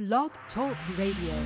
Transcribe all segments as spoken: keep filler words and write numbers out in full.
Blog Talk Radio.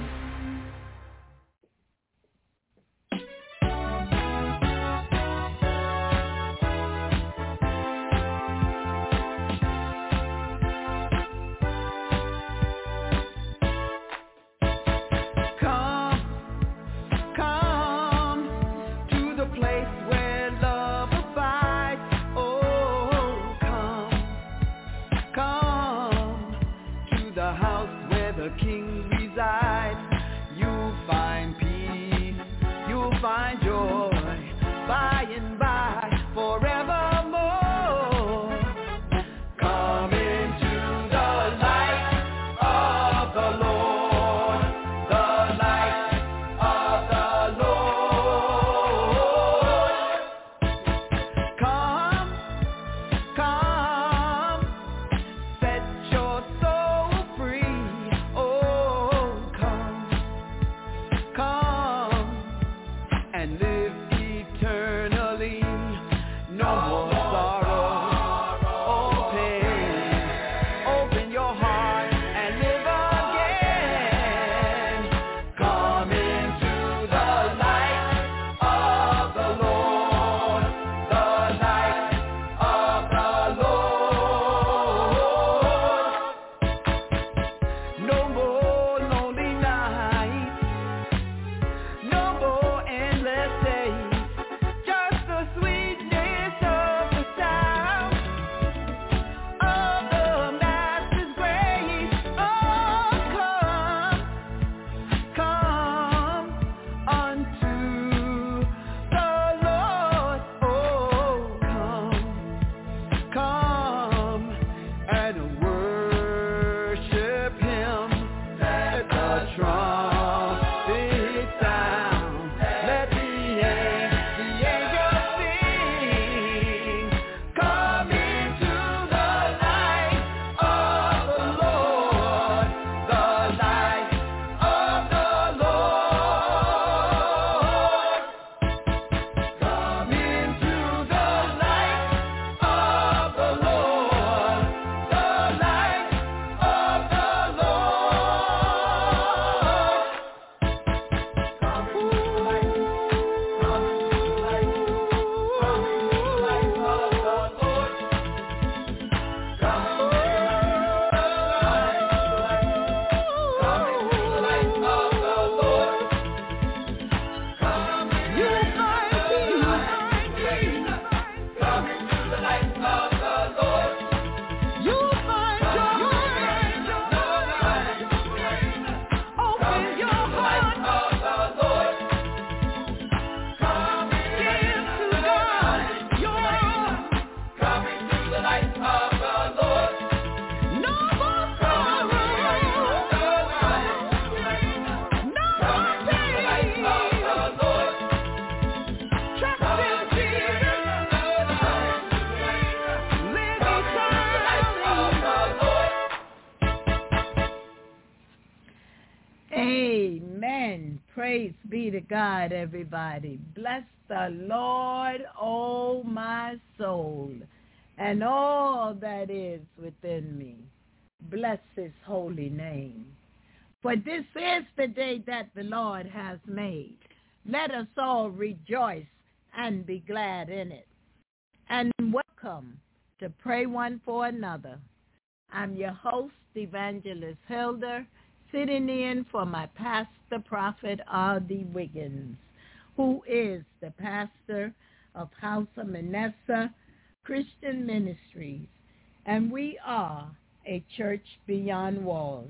God, everybody. Bless the Lord, oh my soul, and all that is within me. Bless his holy name. For this is the day that the Lord has made. Let us all rejoice and be glad in it. And welcome to Pray One for Another. I'm your host, Evangelist Hilda, sitting in for my pastor, Prophet R D Wiggins, who is the pastor of House of Manasseh Christian Ministries, and we are a church beyond walls.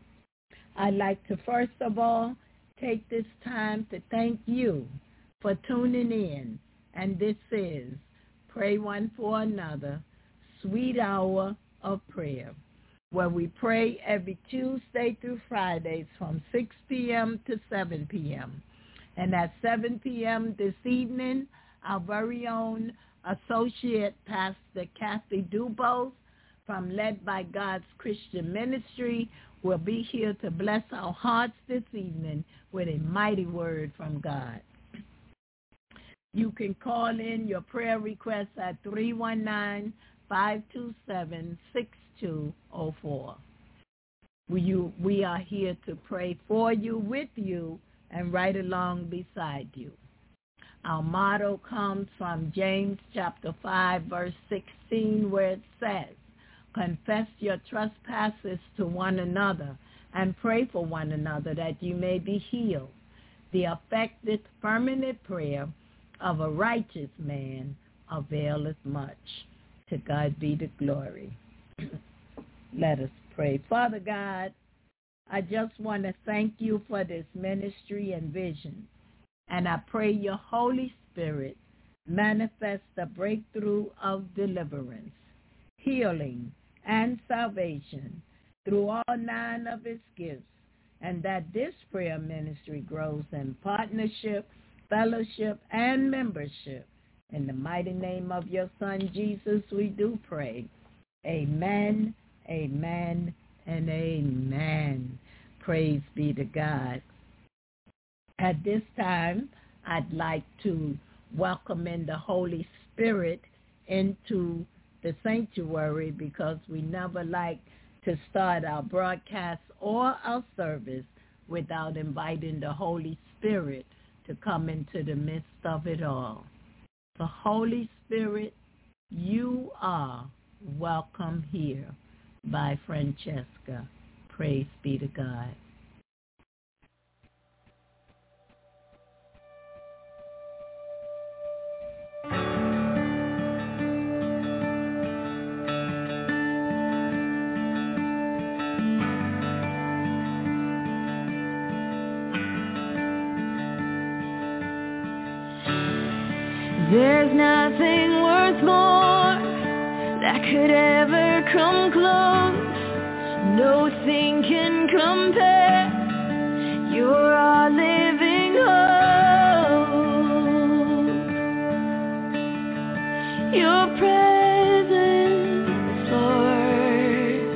I'd like to first of all take this time to thank you for tuning in, and this is Pray One for Another, Sweet Hour of Prayer, where we pray every Tuesday through Fridays from six p.m. to seven p.m. And at seven p.m. this evening, our very own Associate Pastor Kathy Dubose from Led by God's Christian Ministry will be here to bless our hearts this evening with a mighty word from God. You can call in your prayer requests at three one nine, five two seven, six two oh four. We, you, we are here to pray for you, with you, and right along beside you. Our motto comes from James chapter five, verse sixteen, where it says, confess your trespasses to one another and pray for one another that you may be healed. The effective, permanent prayer of a righteous man availeth much. To God be the glory. Let us pray. Father God, I just want to thank you for this ministry and vision. And I pray your Holy Spirit manifest the breakthrough of deliverance, healing, and salvation through all nine of its gifts, and that this prayer ministry grows in partnership, fellowship, and membership. In the mighty name of your Son, Jesus, we do pray. Amen, amen, and amen. Praise be to God. At this time, I'd like to welcome in the Holy Spirit into the sanctuary, because we never like to start our broadcast or our service without inviting the Holy Spirit to come into the midst of it all. The Holy Spirit, you are welcome here by Francesca. Praise be to God. There's nothing worth more that could ever come close. Nothing can compare. You're our living hope. Your presence, Lord.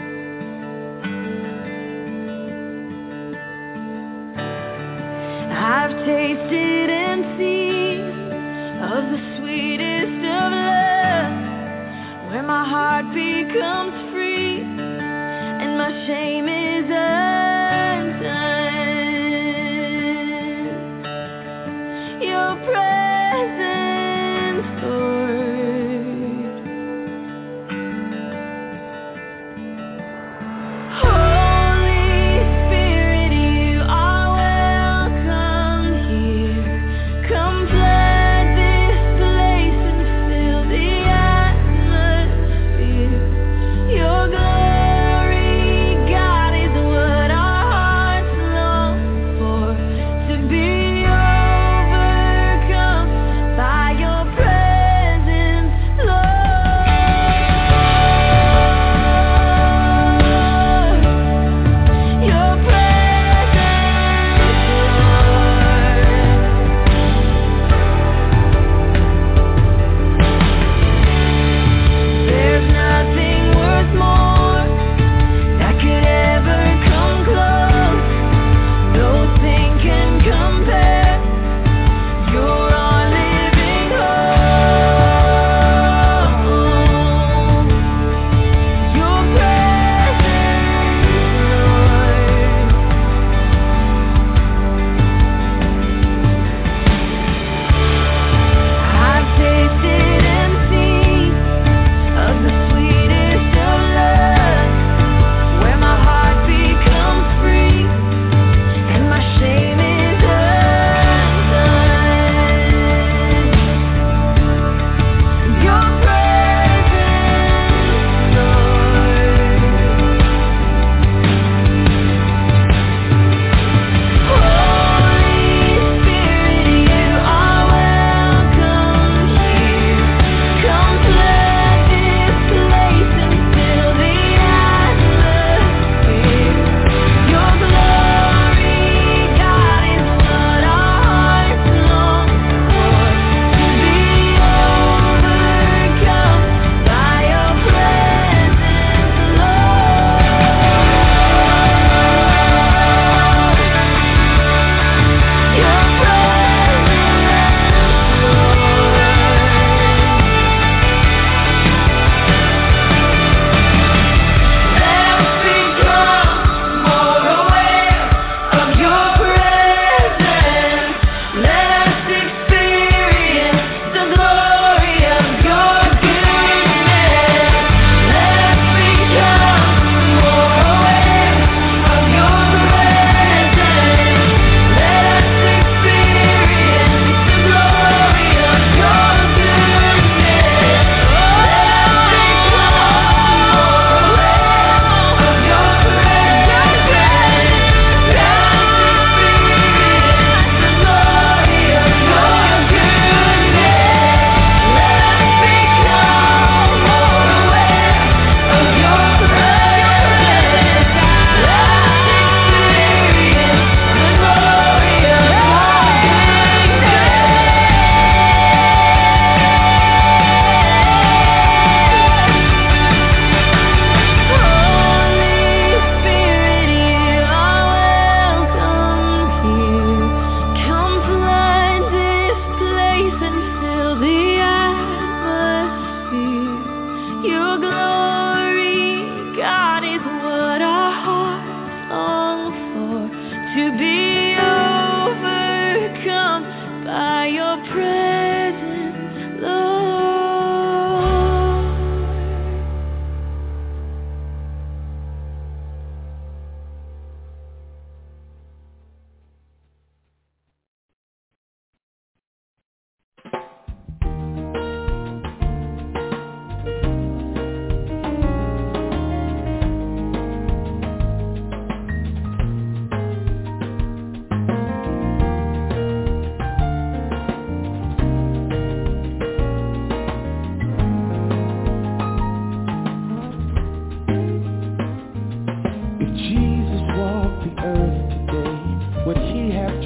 I've tasted and seen of the sweetest of love, where my heart becomes free and my shame is undone. Your presence, Lord. Holy Spirit, you are welcome here. Come flood this place and fill the atmosphere. Your glory, God,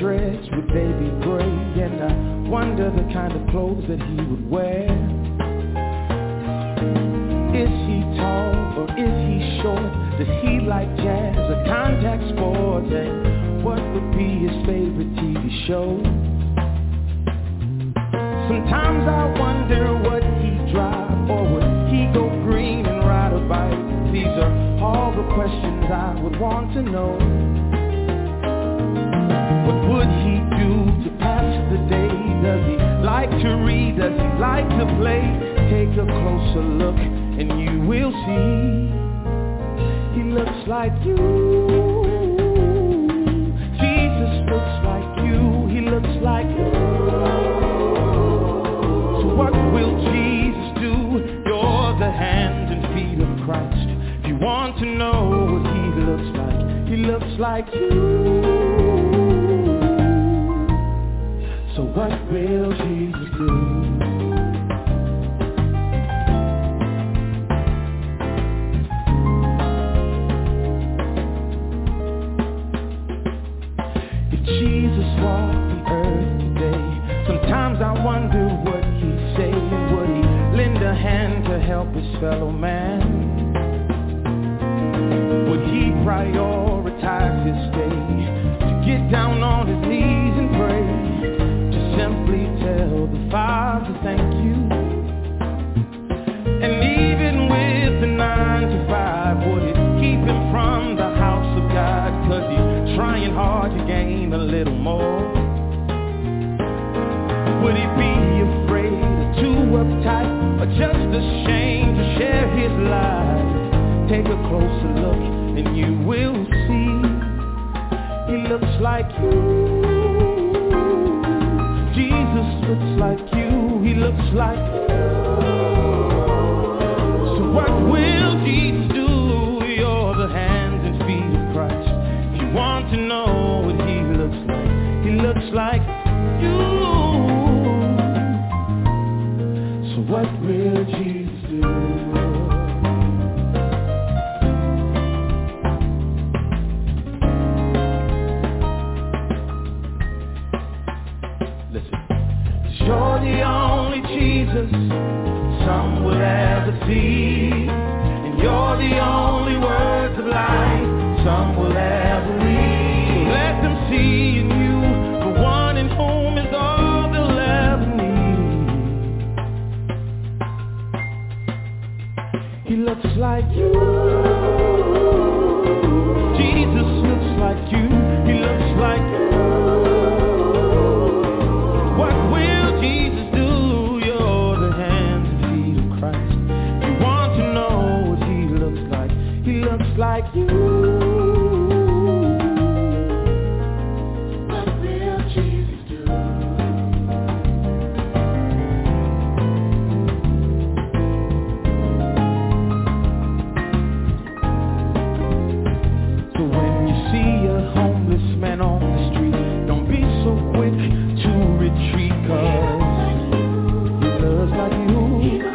shreds would they be gray? And I wonder the kind of clothes that he would wear. Is he tall or is he short? Does he like jazz or contact sports? And what would be his favorite T V show? Sometimes I wonder what he'd drive, or would he go green and ride a bike? These are all the questions I would want to know. What would he do to pass the day? Does he like to read? Does he like to play? Take a closer look and you will see he looks like you. Jesus looks like you. He looks like you. So what will Jesus do? You're the hands and feet of Christ. If you want to know what he looks like, he looks like you. So what will Jesus do? If Jesus walked the earth today, sometimes I wonder what he'd say. Would he lend a hand to help his fellow man? Would he prioritize his day to get down on his knees and pray? Simply tell the Father thank you. And even with the nine to five, would it keep him from the house of God? Cause he's trying hard to gain a little more. Would he be afraid or too uptight, or just ashamed to share his life? Take a closer look and you will see he looks like you. Jesus looks like you, he looks like you. So what will Jesus do? You're the hands and feet of Christ. If you want to know what he looks like, he looks like you. So what will Jesus do? You're the only Jesus some will ever see, and you're the only words of life some will ever read. So let them see in you the one in whom is all they'll ever need. He looks like you. Jesus looks like you. He looks like you. What will Jesus do? You're the hands and feet of Christ. If you want to know what he looks like, he looks like you. What will Jesus do? So when you see a homeless man on the street, don't be so quick to retreat, cause he loves like you.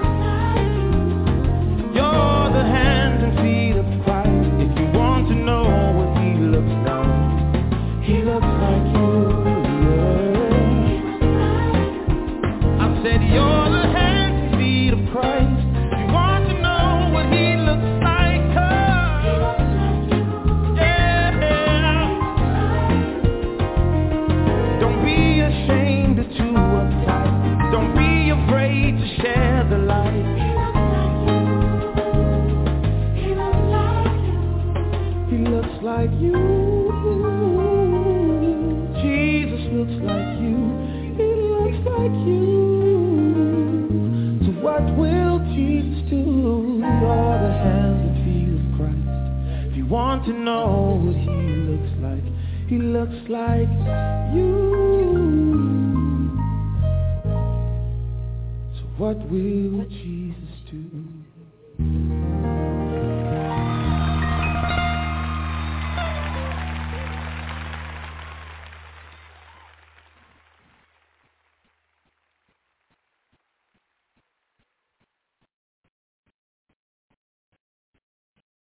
You're the hands and feet of Christ. If you want to know what he looks like, he looks like you. Yeah. I said you're the hands and feet of Christ. If you want to know what he looks like, cause yeah. Don't be ashamed or too uptight. Don't be afraid to share the light. He looks like you. Jesus looks like you. He looks like you. So what will Jesus do? You're the hands and feet of Christ. If you want to know what he looks like, he looks like you. So what will Jesus do?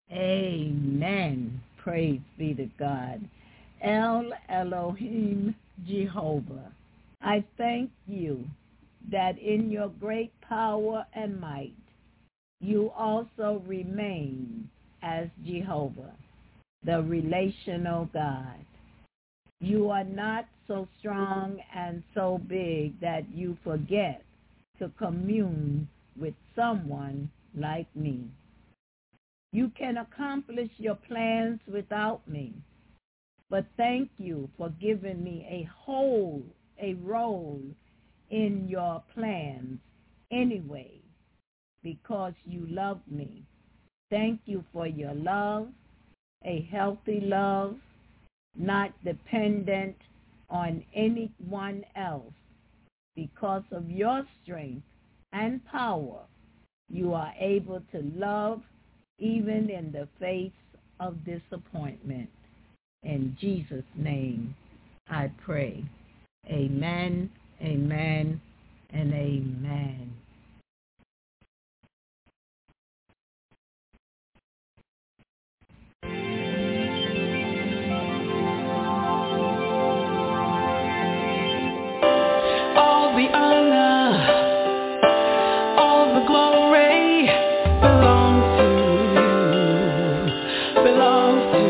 Amen. Praise be to God. El Elohim Jehovah, I thank you that in your great power and might, you also remain as Jehovah, the relational God. You are not so strong and so big that you forget to commune with someone like me. You can accomplish your plans without me, but thank you for giving me a whole, a role in your plans anyway, because you love me. Thank you for your love, a healthy love, not dependent on anyone else. Because of your strength and power, you are able to love even in the face of disappointment. In Jesus' name, I pray. Amen, amen, and amen. All the honor, all the glory belongs to you, belongs to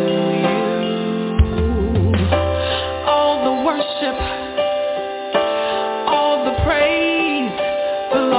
you. All the worship, all the praise belongs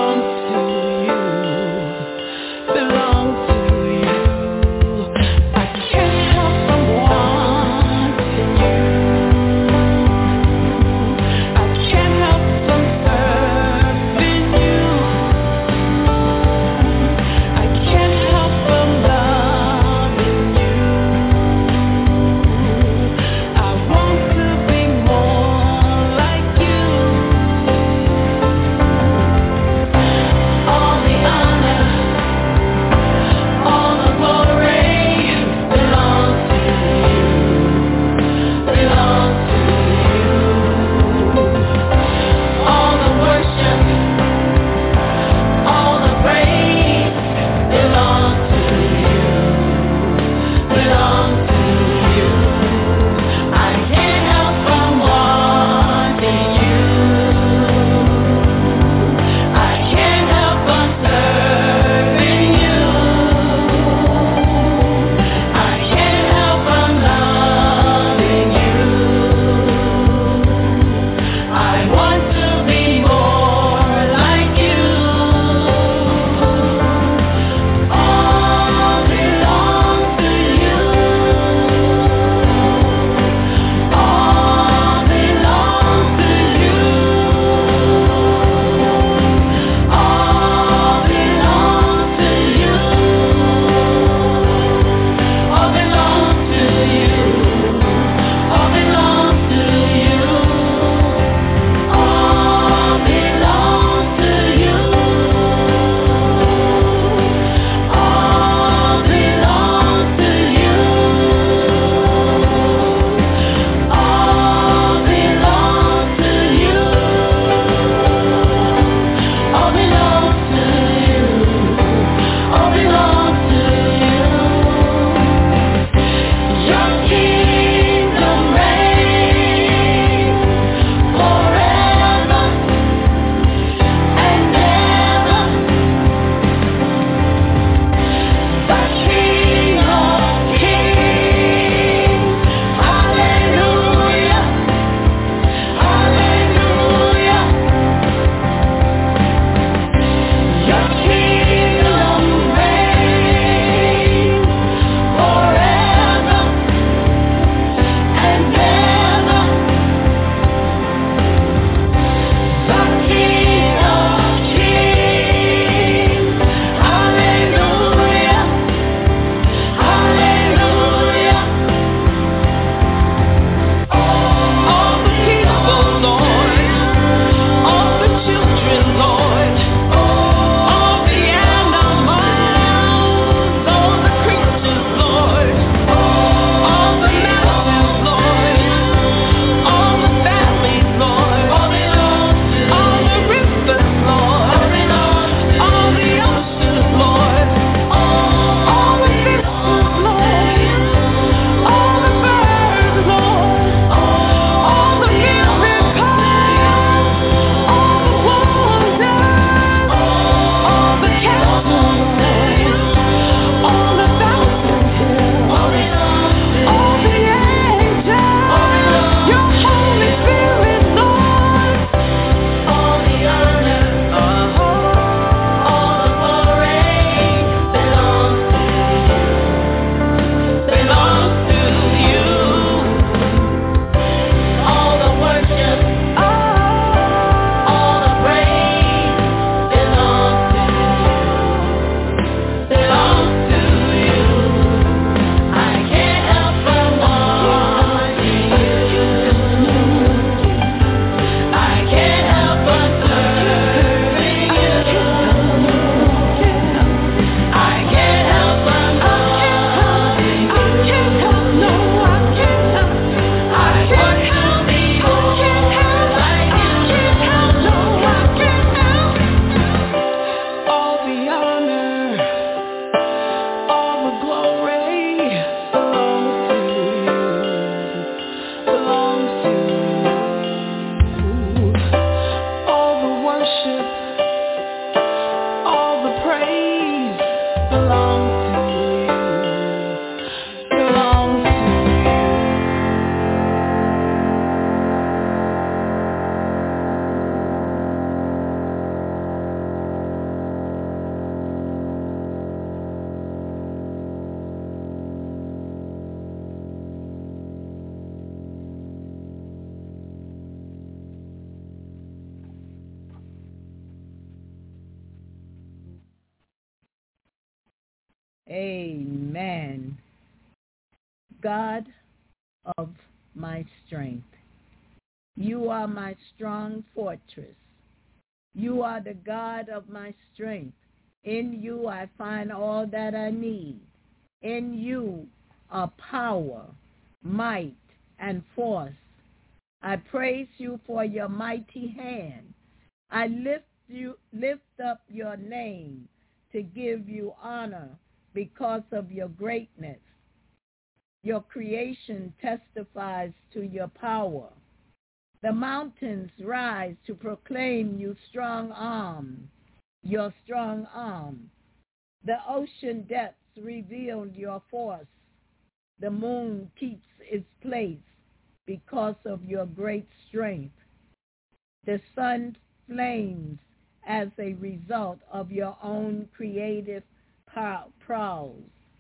Amen. God of my strength, you are my strong fortress. You are the God of my strength. In you I find all that I need. In you are power, might, and force. I praise you for your mighty hand. I lift you, lift up your name to give you honor because of your greatness. Your creation testifies to your power. The mountains rise to proclaim you strong arm, your strong arm. The ocean depths reveal your force. The moon keeps its place because of your great strength. The sun flames as a result of your own creative prowess.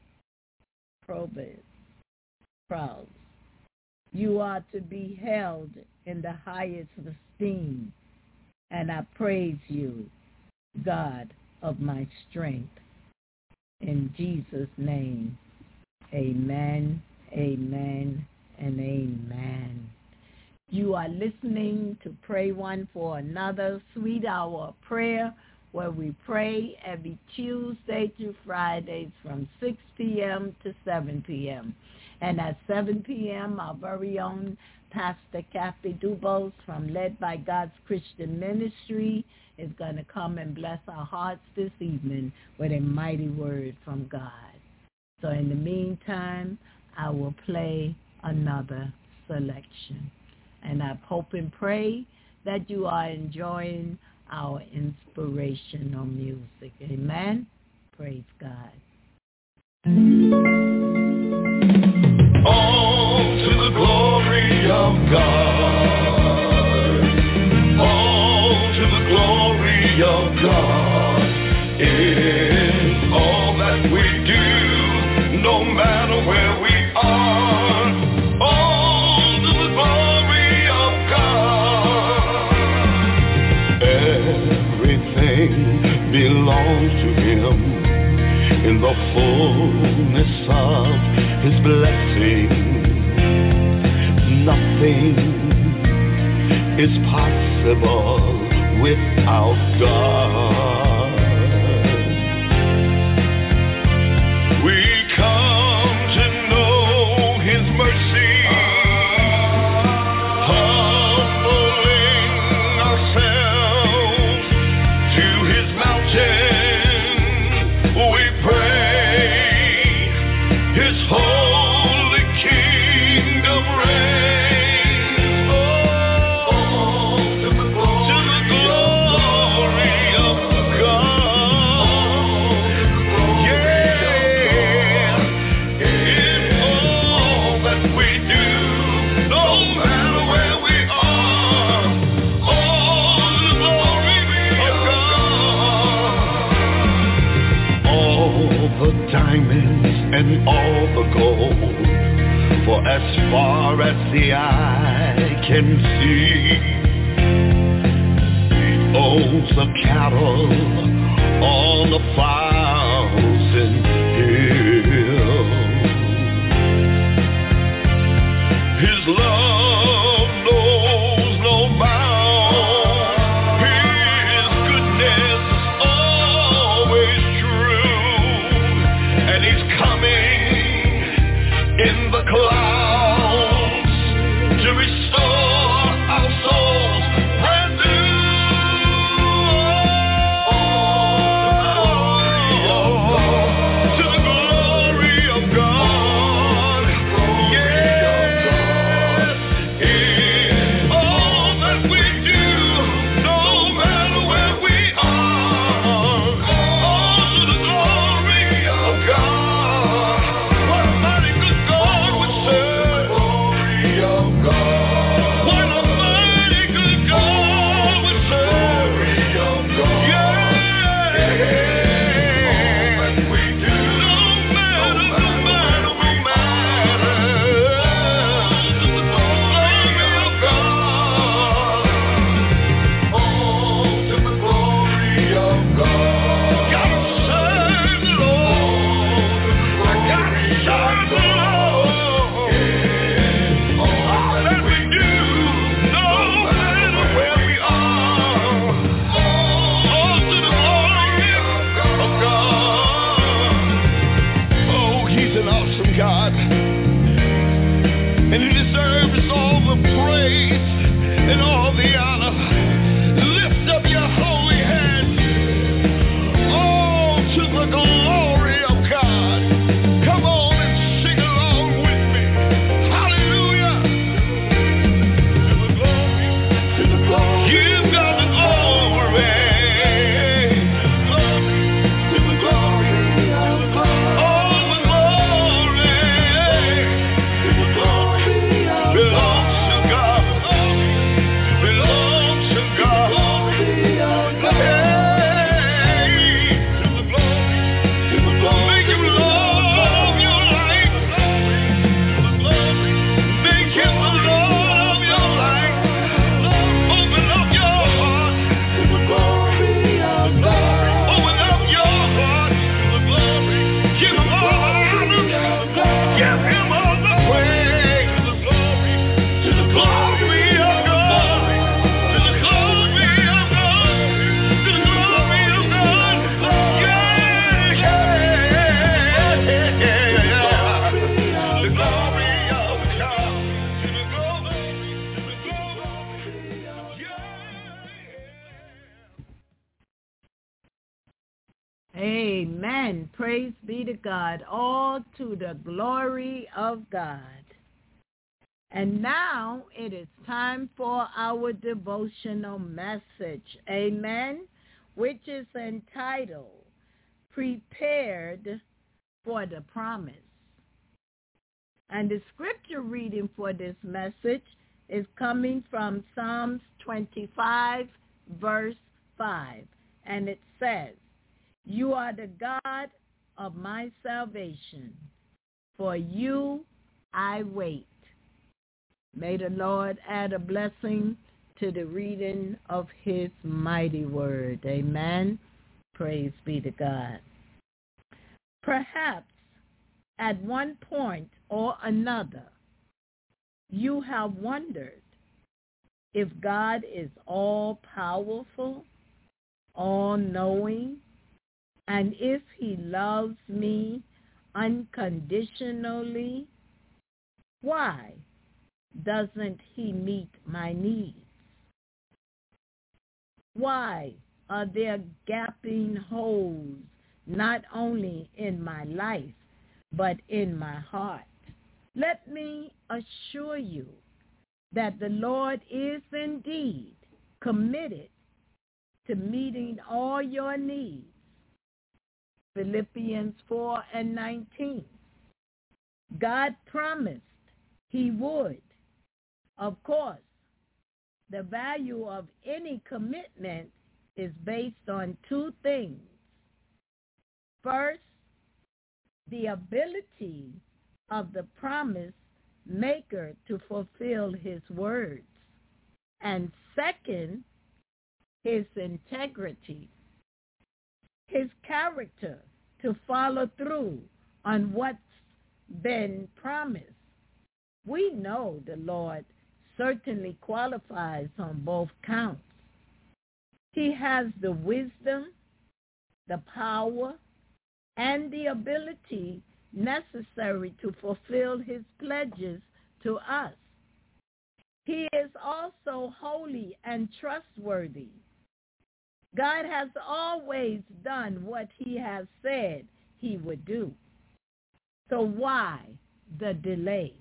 Prowess. You are to be held in the highest esteem, and I praise you, God of my strength. In Jesus' name, amen, amen, and amen. You are listening to Pray One for Another, Sweet Hour of Prayer, where we pray every Tuesday through Fridays from six p.m. to seven p.m. And at seven p.m., our very own Pastor Kathy Dubose from Led by God's Christian Ministry is going to come and bless our hearts this evening with a mighty word from God. So in the meantime, I will play another selection. And I hope and pray that you are enjoying our inspirational music. Amen? Praise God. All to the glory of God. All to the glory of God is all that we do, no matter where we are. All to the glory of God. Everything belongs to Him in the fullness of His blessing. Nothing is possible without God. We come to know His mercy, humbling ourselves to His mountain. We pray His holy kingdom reign. Oh, to the glory, to the glory of God. Yeah, in all that we do, no matter where we are. Oh, to the glory of God. All the diamonds and all the gold, for as far as the eye can see, He owns the cattle on a thousand hills. His love knows no bounds. His goodness is always true, and He's coming in the clouds to restore our souls brand new. To the glory of God. Yes, in all that we do, no matter where we are. Oh, to the glory of God. What a mighty good God we serve. Glory of God. Amen. Praise be to God. All to the glory of God. And now it is time for our devotional message. Amen. Which is entitled, Prepared for the Promise. And the scripture reading for this message is coming from Psalms twenty-five, verse five. And it says, You are the God of my salvation. For you I wait. May the Lord add a blessing to the reading of his mighty word. Amen. Praise be to God. Perhaps at one point or another, you have wondered if God is all-powerful, all-knowing, and if he loves me unconditionally. Why doesn't he meet my needs? Why are there gaping holes not only in my life, but in my heart? Let me assure you that the Lord is indeed committed to meeting all your needs. Philippians four and nineteen. God promised he would. Of course, the value of any commitment is based on two things. First, the ability of the promise maker to fulfill his words. And second, his integrity, his character to follow through on what's been promised. We know the Lord certainly qualifies on both counts. He has the wisdom, the power, and the ability necessary to fulfill his pledges to us. He is also holy and trustworthy. God has always done what he has said he would do. So why the delay?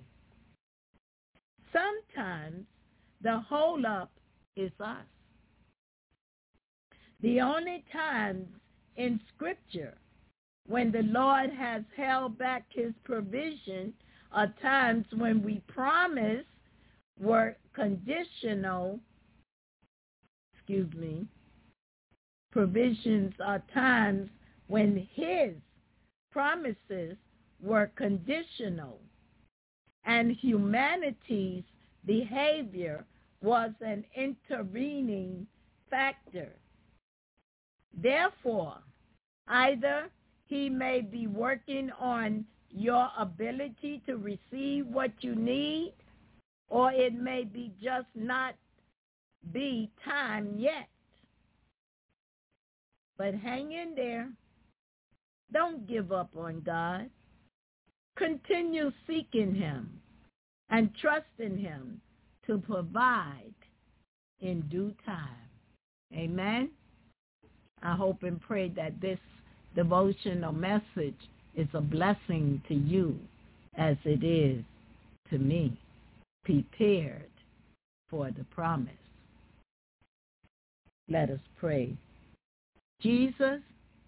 Sometimes the hold-up is us. The only times in Scripture when the Lord has held back his provision are times when we promise were conditional, excuse me, provisions are times when his promises were conditional and humanity's behavior was an intervening factor. Therefore, either he may be working on your ability to receive what you need, or it may be just not be time yet. But hang in there. Don't give up on God. Continue seeking him and trusting him to provide in due time. Amen. I hope and pray that this devotional message is a blessing to you as it is to me. Prepared for the promise. Let us pray. Jesus,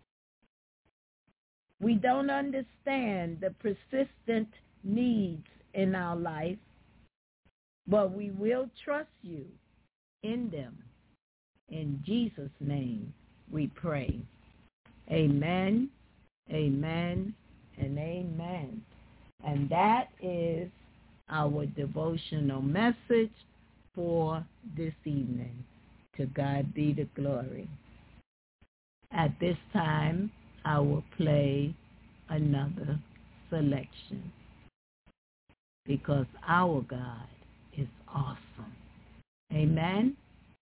we don't understand the persistent needs in our life, but we will trust you in them. In Jesus' name we pray. Amen, amen, and amen. And that is our devotional message for this evening. To God be the glory. At this time, I will play another selection because our God is awesome. Amen.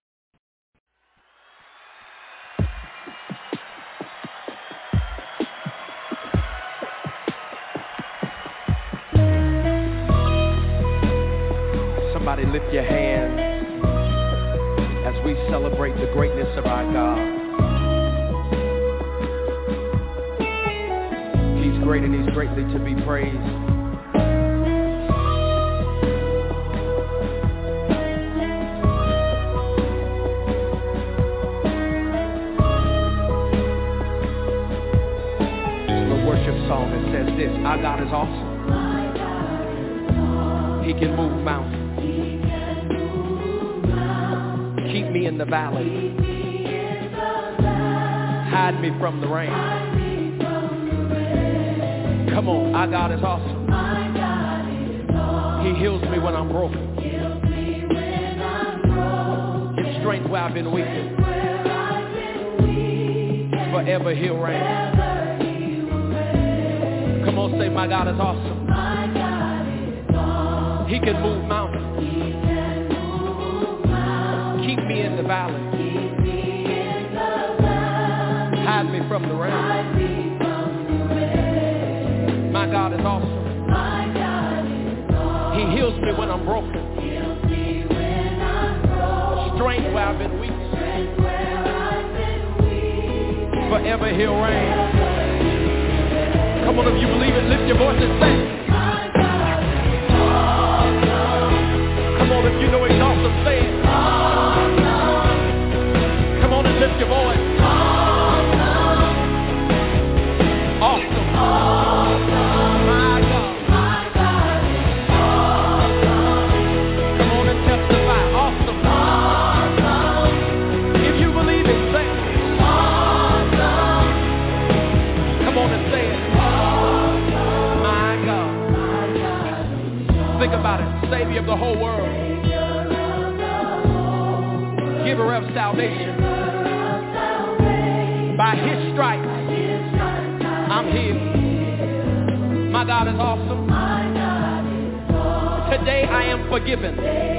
Somebody lift your hands as we celebrate the greatness of our God. He's great and he's greatly to be praised. Song that says this: our God is awesome. He can move mountains. Keep me in the valley. Hide me from the rain. Come on, our God is awesome. He heals me when I'm broken. His strength where I've been weak. Forever he'll reign. Come on, say, my God is awesome. My God is awesome. He can move mountains. He can move mountains. Keep me in the valley. Keep me in the valley. Hide me from the rain. Hide me from the rain. My God is awesome. My God is awesome. He heals me when I'm broken. Heals me when I'm broken. Strength where I've been weak. Strength where I've been weak. Forever he'll reign. Come on, if you believe it, lift your voice and sing. My God is awesome. Come on, if you know he's awesome, say it. Awesome. Come on and lift your voice. Awesome. Awesome. Awesome. My God. My God is awesome. Come on and testify. Awesome. Awesome. If you believe it, say it. Awesome. Come on and say it. Think about it. Savior of the whole world. Giver of salvation. By his stripes, I'm healed. My God is awesome. Today I am forgiven.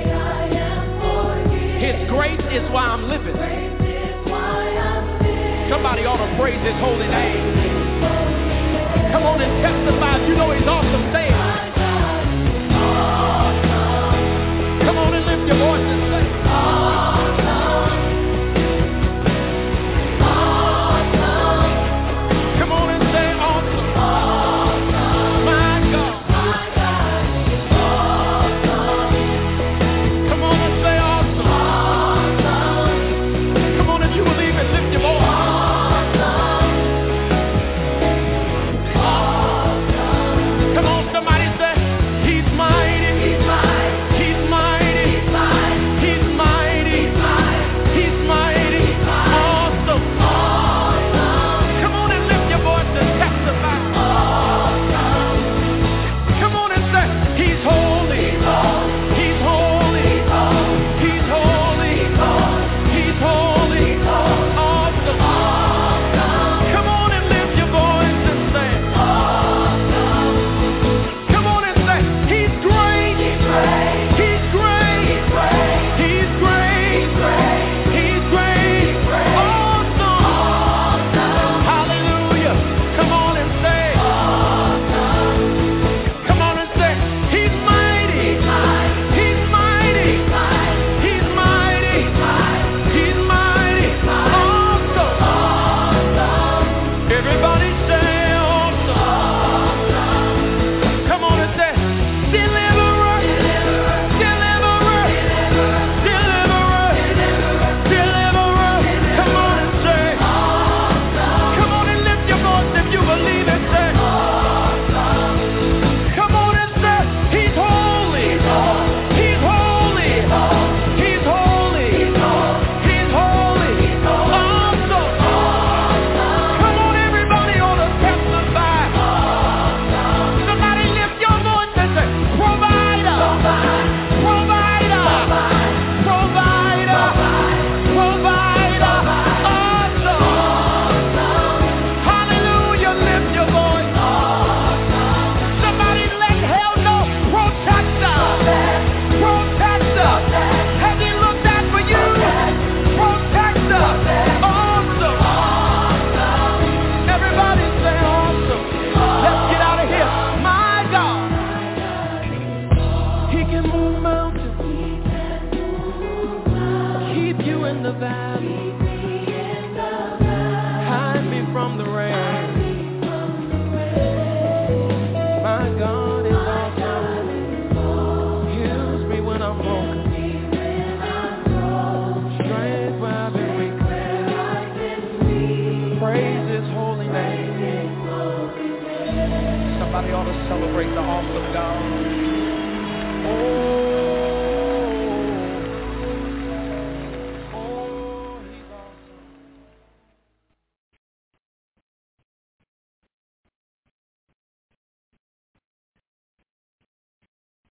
His grace is why I'm living. Somebody ought to praise his holy name. Come on and testify. You know he's awesome. Say it. Come on and lift your voice and say, awesome. Awesome. Come on and say, awesome. Awesome. My God. My God is awesome. Come on and say, awesome. Awesome. Come on, if you believe it, lift your voice. Awesome. Awesome. Come on, somebody.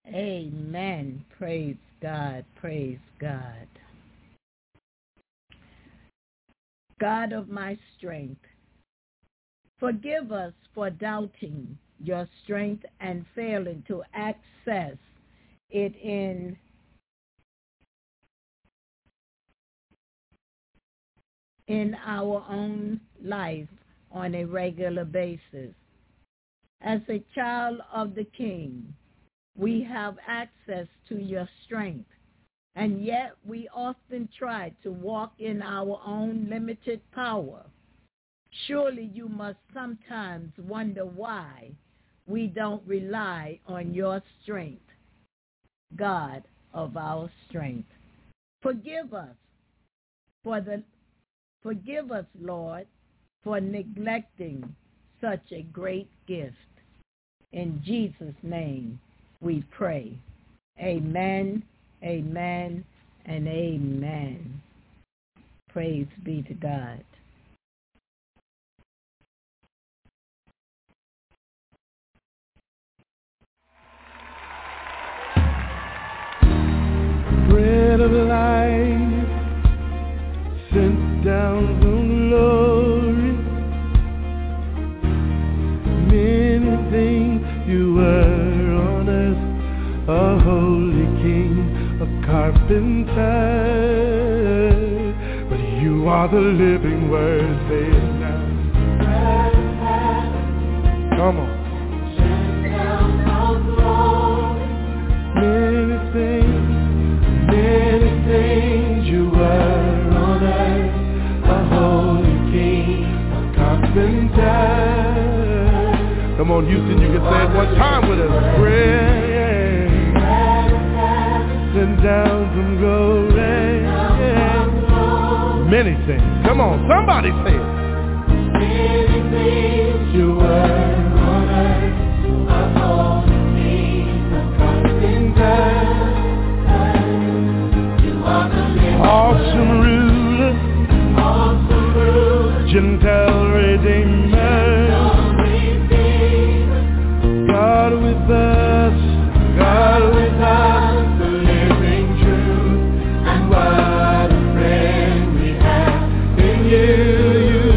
Amen. Praise God. Praise God. God of my strength, forgive us for doubting your strength and failing to access it in in our own life on a regular basis. As a child of the King, we have access to your strength, and yet we often try to walk in our own limited power. Surely you must sometimes wonder why we don't rely on your strength, God of our strength. Forgive us for the forgive us, Lord, for neglecting such a great gift. In Jesus' name we pray. Amen, amen, and amen. Praise be to God. Bread of life sent down from glory. Many things you were on earth, a holy king, a carpenter, but you are the living word. Say it now. Come on. Many things, many things you were on earth, a holy king, a carpenter. Come on, Houston, you can say it one time with us. Bread, sent down from glory. Many things. Come on, somebody say it. Many things you were on earth, a holy king, a carpenter. You are the living awesome ruler, awesome ruler, Gentile redeemer. God with us, God with us, the living truth, and what a friend we have in you. You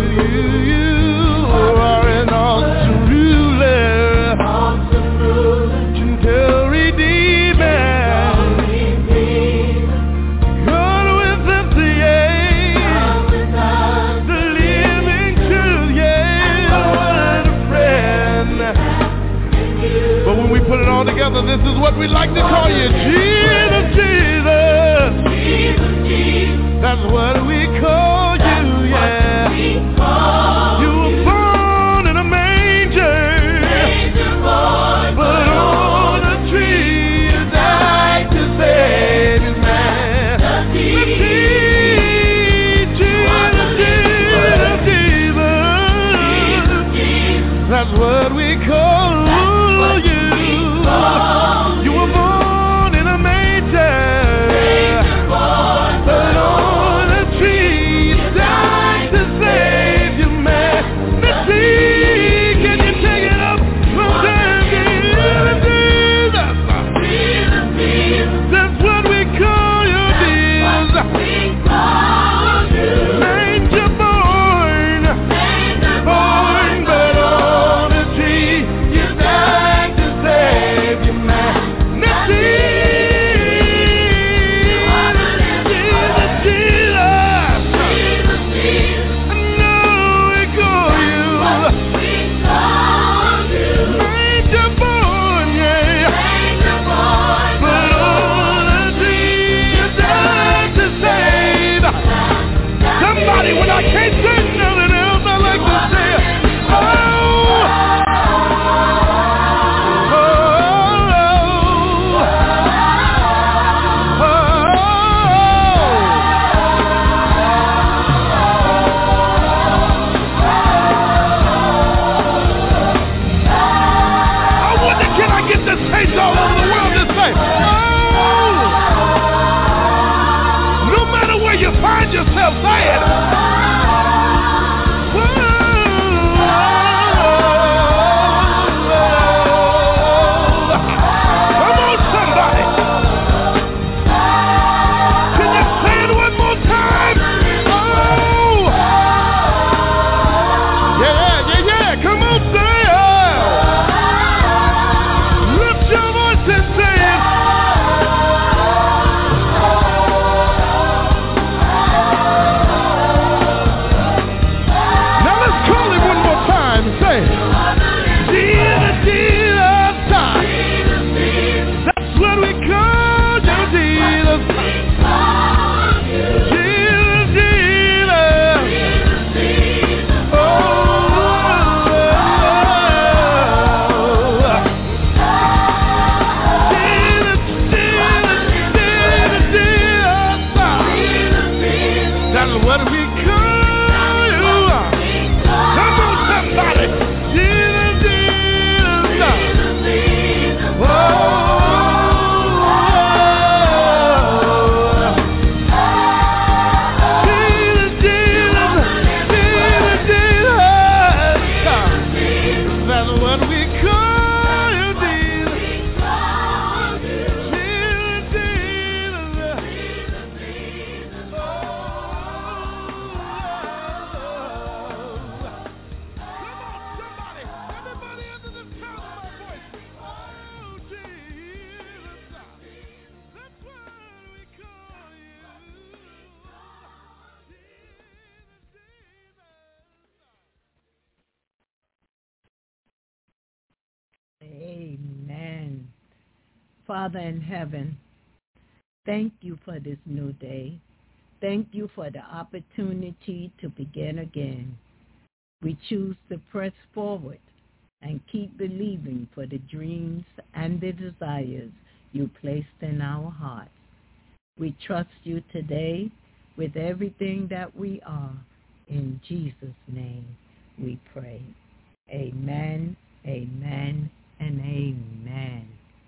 Father in heaven, thank you for this new day. Thank you for the opportunity to begin again. We choose to press forward and keep believing for the dreams and the desires you placed in our hearts. We trust you today with everything that we are. In Jesus' name we pray. Amen, amen, and amen.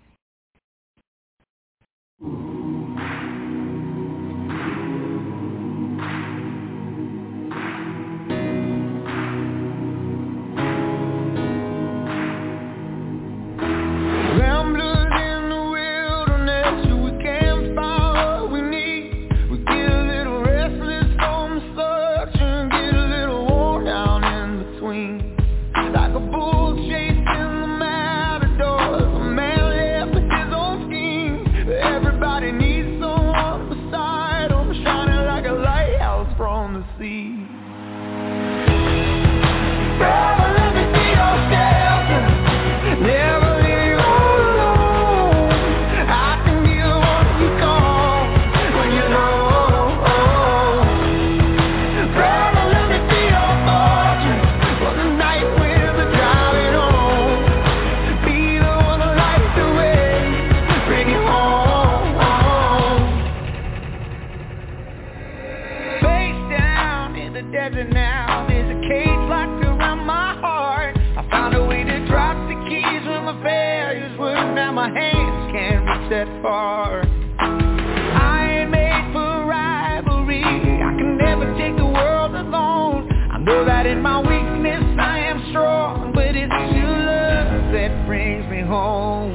That far. I ain't made for rivalry. I can never take the world alone. I know that in my weakness I am strong, but it's your love that brings me home.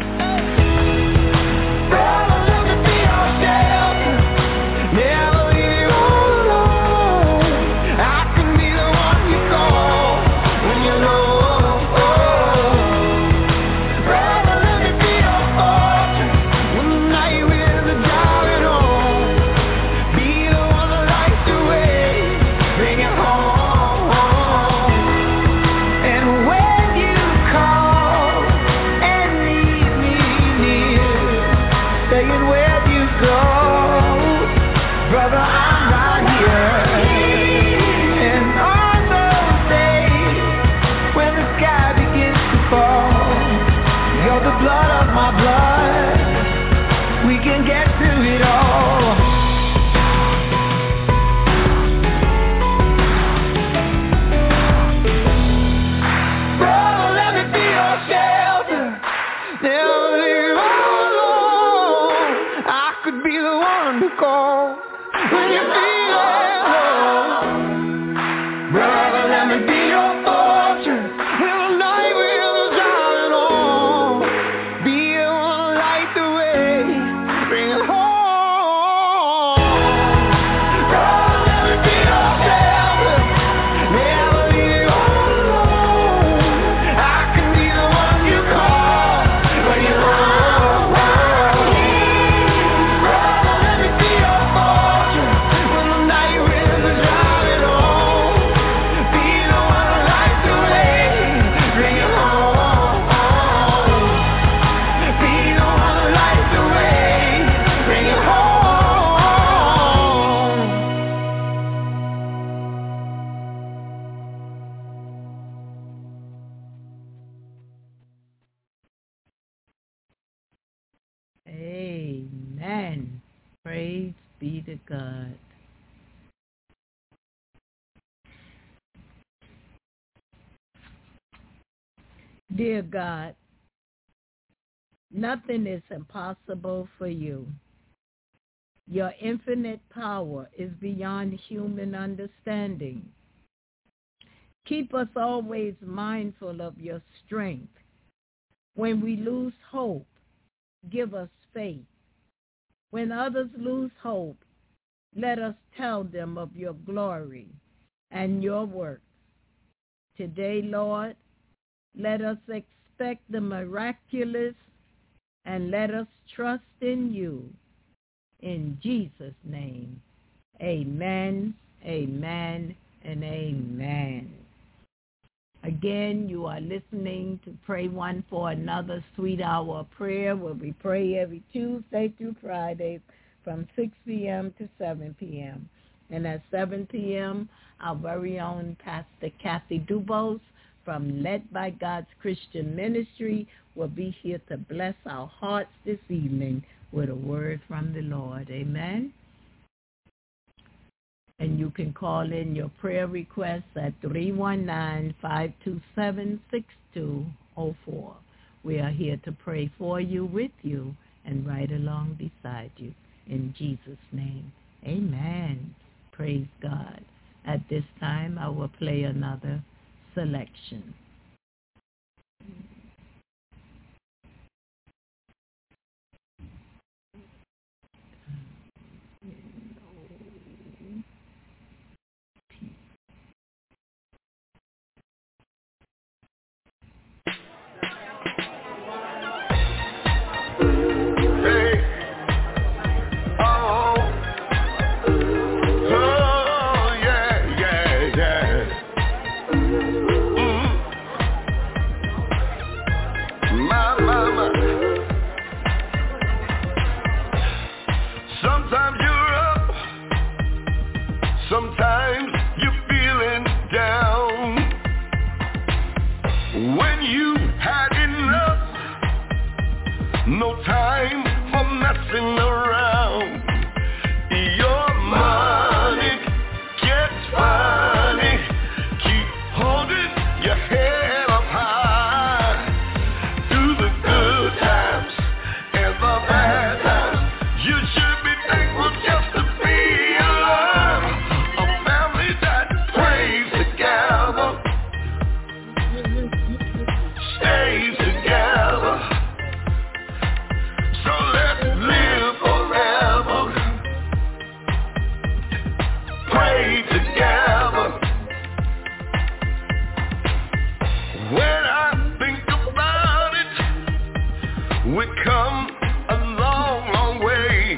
Brother, let me be your shelter. Never leave you all alone. I can be the one you call when you're low. Amen. Praise be to God. Dear God, nothing is impossible for you. Your infinite power is beyond human understanding. Keep us always mindful of your strength. When we lose hope, give us faith. When others lose hope, let us tell them of your glory and your works. Today, Lord, let us expect the miraculous and let us trust in you. In Jesus' name, amen, amen, and amen. Again, you are listening to Pray One for Another Sweet Hour of Prayer, where we pray every Tuesday through Friday from six p.m. to seven p.m. And at seven p.m., our very own Pastor Kathy Dubose from Led by God's Christian Ministry will be here to bless our hearts this evening with a word from the Lord. Amen. And you can call in your prayer requests at three one nine, five two seven, six two zero four. We are here to pray for you, with you, and right along beside you. In Jesus' name, amen. Praise God. At this time, I will play another selection. Sometimes you're feeling down when you had enough, no time for messing around. Your money gets funny, keep holding your head up high. Through the good times and the bad times, you should be thankful just to be alive. Come a long, long way.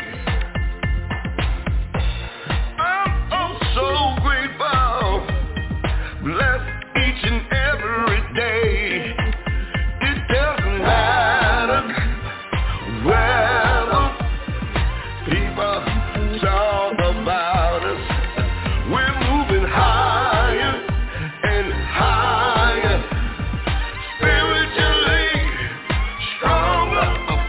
I'm oh so grateful, blessed each and every day. It doesn't matter whether people talk about us. We're moving higher and higher, spiritually stronger.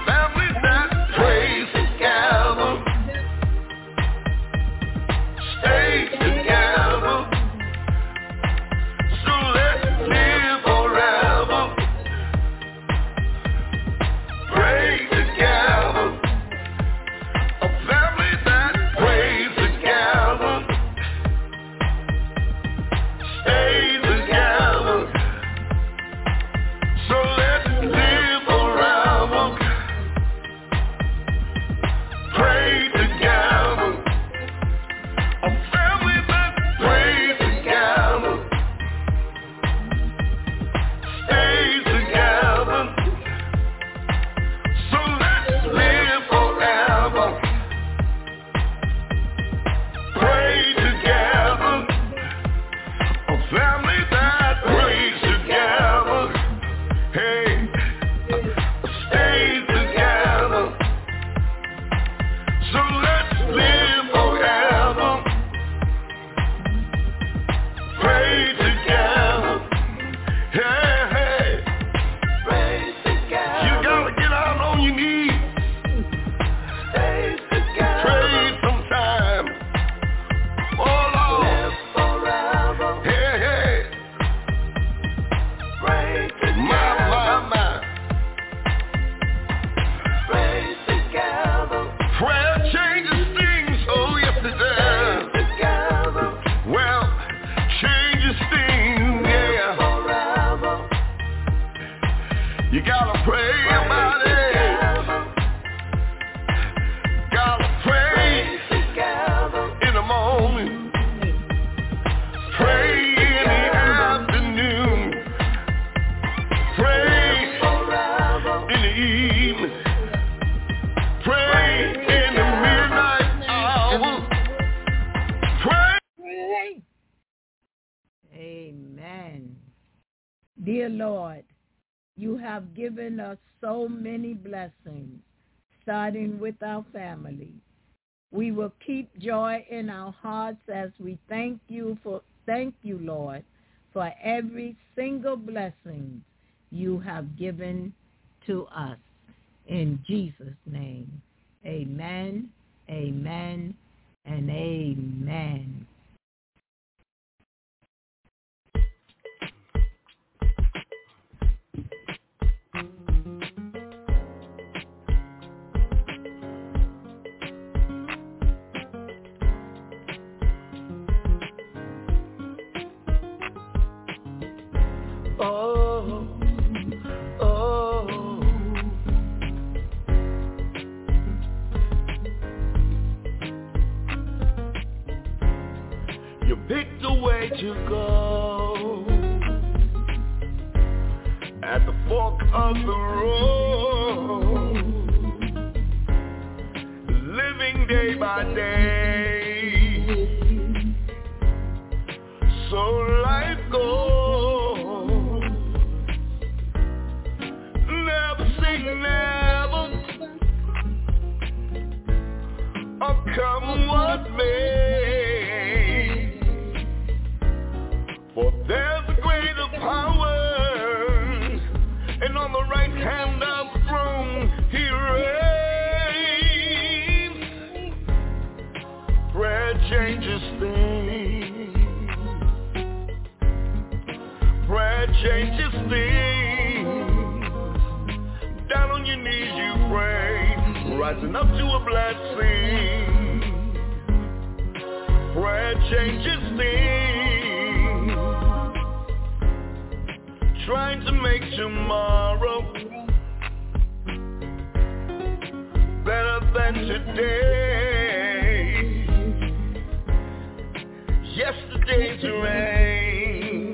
You gotta pray about it. Gotta pray in the morning. Pray in the afternoon. Pray in the evening. Pray in the midnight hour. Pray. Amen. Dear Lord, you have given us so many blessings, starting with our family. We will keep joy in our hearts as we thank you for thank you, Lord, for every single blessing you have given to us. In Jesus' name, amen, amen, and amen. Oh, oh. You picked a way to go at the fork of the road, living day by day, so life goes. Never, oh, come what may, for there's a greater power, and on the right hand of the throne he reigns. Prayer changes things. Prayer changes things. Down on your knees you pray, rising up to a blessing. Prayer changes things. Trying to make tomorrow better than today. Yesterday's rain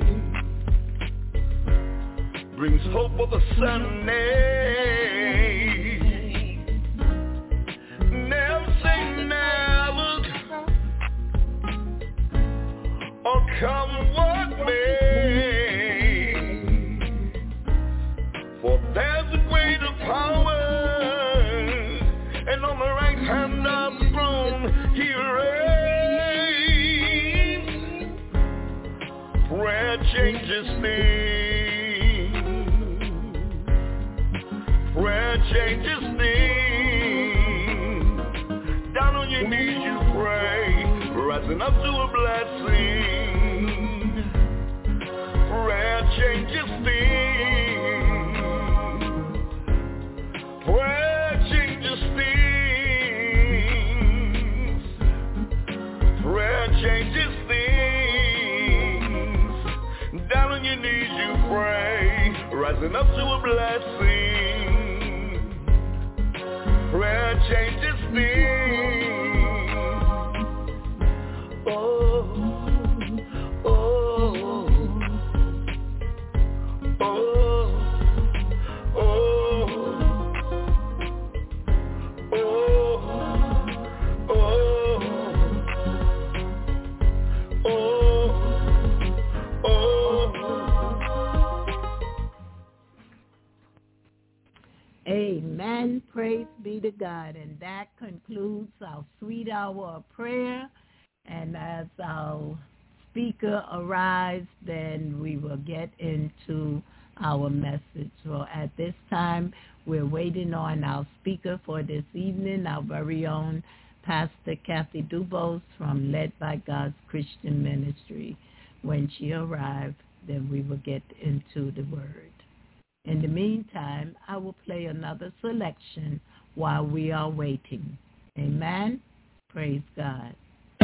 brings hope of a Sunday. Never say never, or come what may, for there's a greater power, and on the right hand of the throne he reigns. Prayer changes things. Prayer changes things. Down on your knees you pray, rising up to a blessing. Prayer changes things. Prayer changes things. Prayer changes things. Down on your knees you pray, rising up to a blessing. Prayer changes things. Oh, oh, oh, oh, oh, oh, oh. Amen. Praise be to God. And that concludes our sweet hour of prayer. And as our speaker arrives, then we will get into our message. So at this time, we're waiting on our speaker for this evening, our very own Pastor Kathy Dubose from Led by God's Christian Ministry. When she arrives, then we will get into the word. In the meantime, I will play another selection while we are waiting. Amen. Praise God.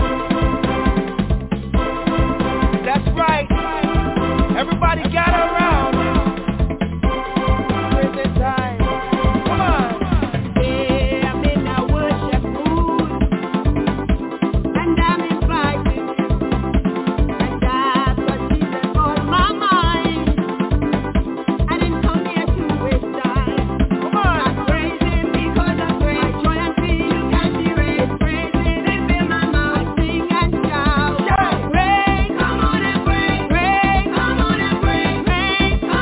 That's right. Everybody gather around. Praise the time. Come on. Yeah, I'm in a worship mood, and I'm inviting you, and that's what Jesus on my mind. I didn't come here to waste time. Come on. I'm praising because I'm great. My joy and peace you can't erase. Praising and fill my mouth. I sing and shout. Shout. Praise, come on and praise. Praise, come on and praise. Praise, come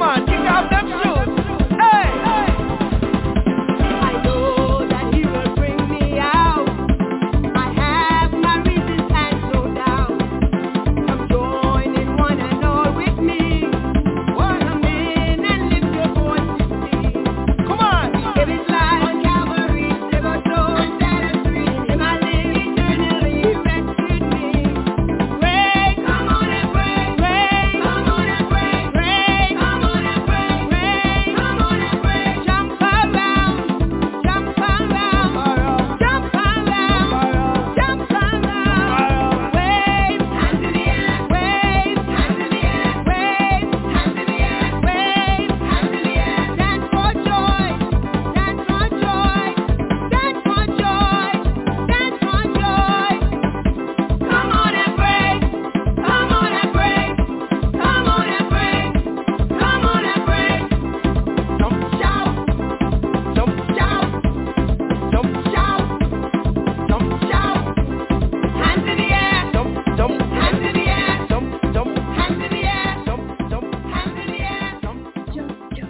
on, kick off them shoes. Hey, hey. I know that he will bring me out. I have my reasons and no doubt. Come join in one and all with me. Come in and lift your voice with me. Come on. If it's life on Calvary, save us all and set us free. And my life eternally rescued me. Praise, come on and praise. Praise, come on and praise. Praise, come on and praise. Praise, come on and praise. Jump around, jump around, jump around, jump around. Wave, hands in the air. Wave, hands in the air. Wave, hands in the air. Wave, hands in the air. Dance for joy, dance for joy, dance for joy, dance for joy. Come on and praise, come on and praise, come on and praise, come on and praise. Jump, Shout, jump, shout, jump, shout, jump, shout. Hands in the air, jump, jump, hands in the air, jump, jump, hands in the air, jump, jump, hands in the air. jump. Jump, jump.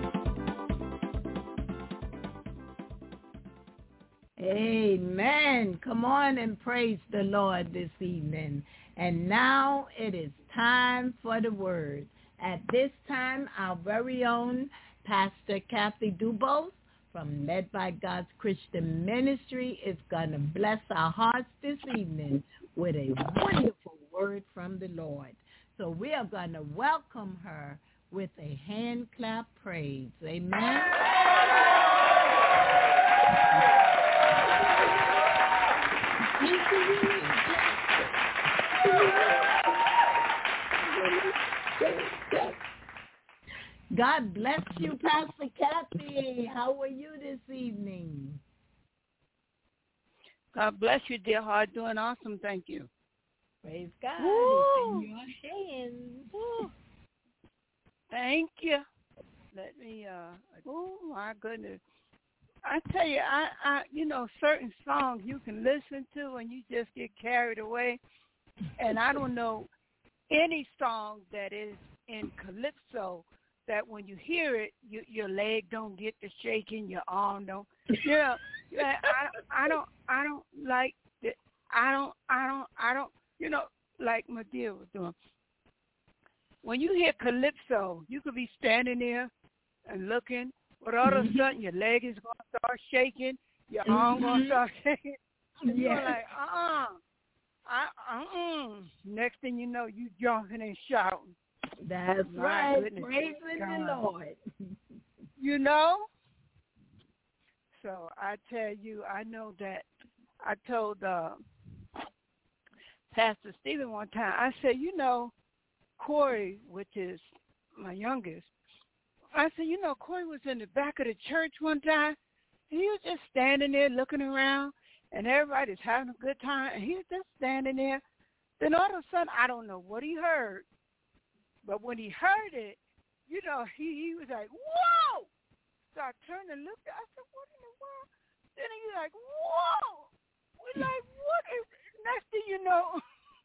Amen. Come on and praise the Lord this evening. And now it is time for the word. At this time, our very own Pastor Kathy Dubose from Led by God's Christian Ministry is going to bless our hearts this evening with a wonderful word from the Lord. So we are going to welcome her with a hand clap praise. Amen. God bless you, Pastor Kathy. How are you this evening? God bless you, dear heart. Doing awesome, thank you. Praise God. Woo. It's in your hands. Woo. Thank you. Let me, uh, oh my goodness. I tell you, I, I, you know, certain songs you can listen to and you just get carried away. And I don't know any song that is in calypso that when you hear it, you, your leg don't get to shaking, your arm don't. You know, I, I don't, I don't like it. I don't, I don't, I don't. You know, like my dear was doing. When you hear calypso, you could be standing there and looking, but all of a sudden your leg is going to start shaking, your mm-hmm. arm going to start shaking. And yeah. You're like, uh-uh, I, uh-uh. Next thing you know, you jumping and shouting. That's My right, goodness, praising God. the Lord. You know? So I tell you, I know that I told uh, Pastor Stephen one time, I said, you know, Corey, which is my youngest, I said, you know, Corey was in the back of the church one time, and he was just standing there looking around, and everybody's having a good time, and he was just standing there. Then all of a sudden, I don't know what he heard, but when he heard it, you know, he, he was like, whoa! So I turned and looked at I said, what in the world? Then he was like, whoa! We're like, what is, next thing you know,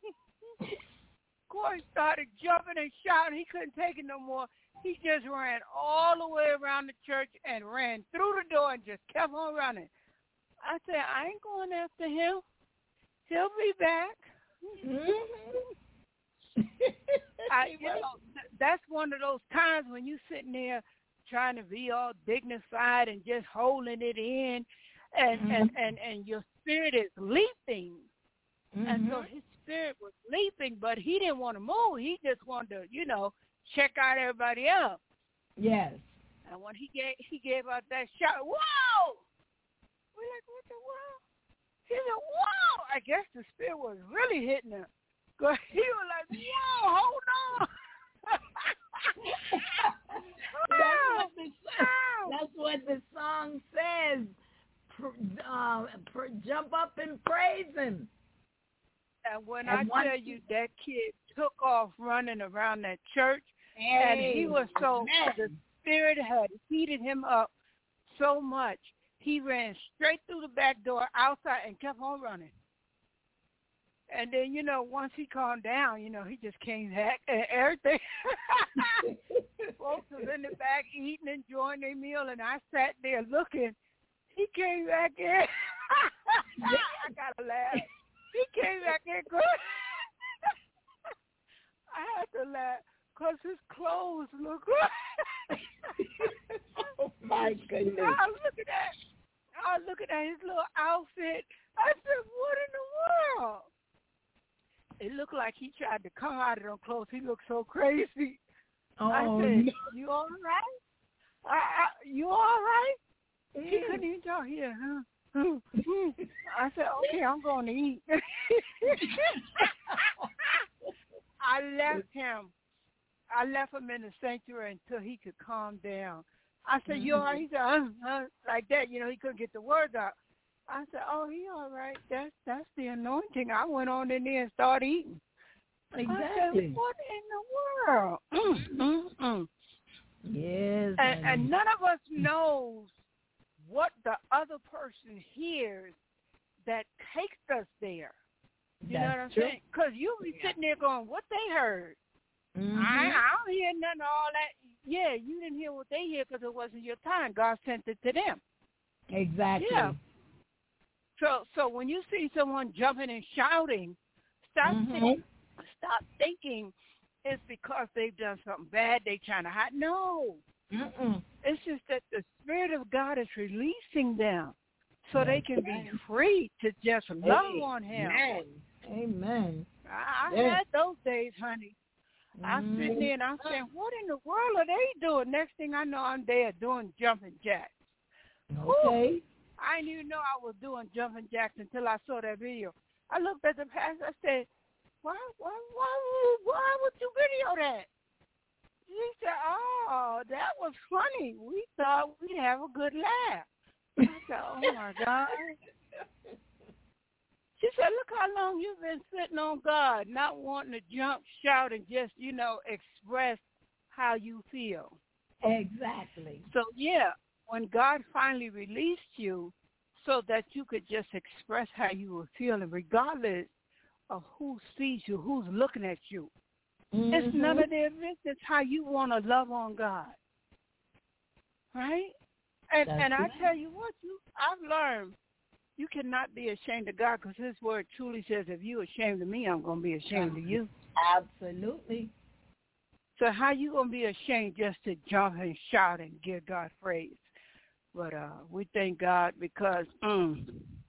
Corey started jumping and shouting. He couldn't take it no more. He just ran all the way around the church and ran through the door and just kept on running. I said, I ain't going after him. He'll be back. Mm-hmm. I, you know, that's one of those times when you sitting there trying to be all dignified and just holding it in, and, mm-hmm. and, and, and your spirit is leaping. Mm-hmm. And so his spirit was leaping, but he didn't want to move. He just wanted to, you know, check out everybody else. Yes. And when he gave he gave out that shout, whoa! We're like, what the world? He said, whoa! I guess the spirit was really hitting him. Cause he was like, whoa, hold on. that's, what the, that's what the song says. Uh, jump up and praise him. And when and I tell you that kid took off running around that church, hey, and he was so, man. The spirit had heated him up so much, he ran straight through the back door outside and kept on running. And then, you know, once he calmed down, you know, he just came back and everything. Folks was in the back eating, enjoying their meal, and I sat there looking. He came back in. I got to laugh. He came back in good. I had to laugh because his clothes look good. Oh, my goodness. I was looking at, I was looking at his little outfit. I said, what in the world? It looked like he tried to come out of them clothes. He looked so crazy. Oh, I said, no. you all right? I, I, you all right? Mm. He couldn't even talk here. Huh? I said, okay, I'm going to eat. I left him. I left him in the sanctuary until he could calm down. I said, you all right? He said, uh, uh, like that. You know, he couldn't get the words out. I said, oh, he all right. That's that's the anointing. I went on in there and started eating. Exactly. I said, what in the world? Mm, mm, mm. Yes. And, and none of us knows what the other person hears that takes us there. You That's know what I'm true. saying? Because you'll be sitting there going, what they heard? Mm-hmm. I, I don't hear nothing, all that. Yeah, you didn't hear what they hear because it wasn't your time. God sent it to them. Exactly. Yeah. So, so when you see someone jumping and shouting, stop mm-hmm. thinking, stop thinking it's because they've done something bad. They trying to hide. No, Mm-mm. it's just that the Spirit of God is releasing them so That's they can right. be free to just love Amen. on Him. Amen. I, I yes. had those days, honey. I'm mm-hmm. sitting there and I'm saying, what in the world are they doing? Next thing I know, I'm there doing jumping jacks. Okay. Woo! I didn't even know I was doing jumping jacks until I saw that video. I looked at the pastor. I said, why, why, why, why would you video that? He said, oh, that was funny. We thought we'd have a good laugh. I said, oh, my God. She said, look how long you've been sitting on God, not wanting to jump, shout, and just, you know, express how you feel. Exactly. So, yeah, when God finally released you so that you could just express how you were feeling, regardless of who sees you, who's looking at you, mm-hmm. it's none of their business how you want to love on God. Right? And That's and I right. tell you what, you I've learned you cannot be ashamed of God because His word truly says, if you're ashamed of me, I'm going to be ashamed of you. Absolutely. So how you going to be ashamed just to jump and shout and give God praise? But uh, we thank God because mm,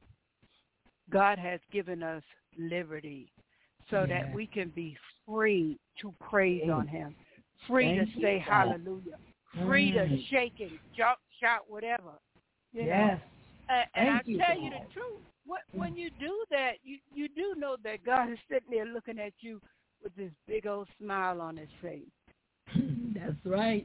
God has given us liberty so yeah. that we can be free to praise yeah. on Him, free thank to say you, hallelujah, God. free mm. to shake and jump, shout, whatever. You yes. know? And, and I you, tell God. you the truth, what, when you do that, you, you do know that God is sitting there looking at you with this big old smile on His face. That's right.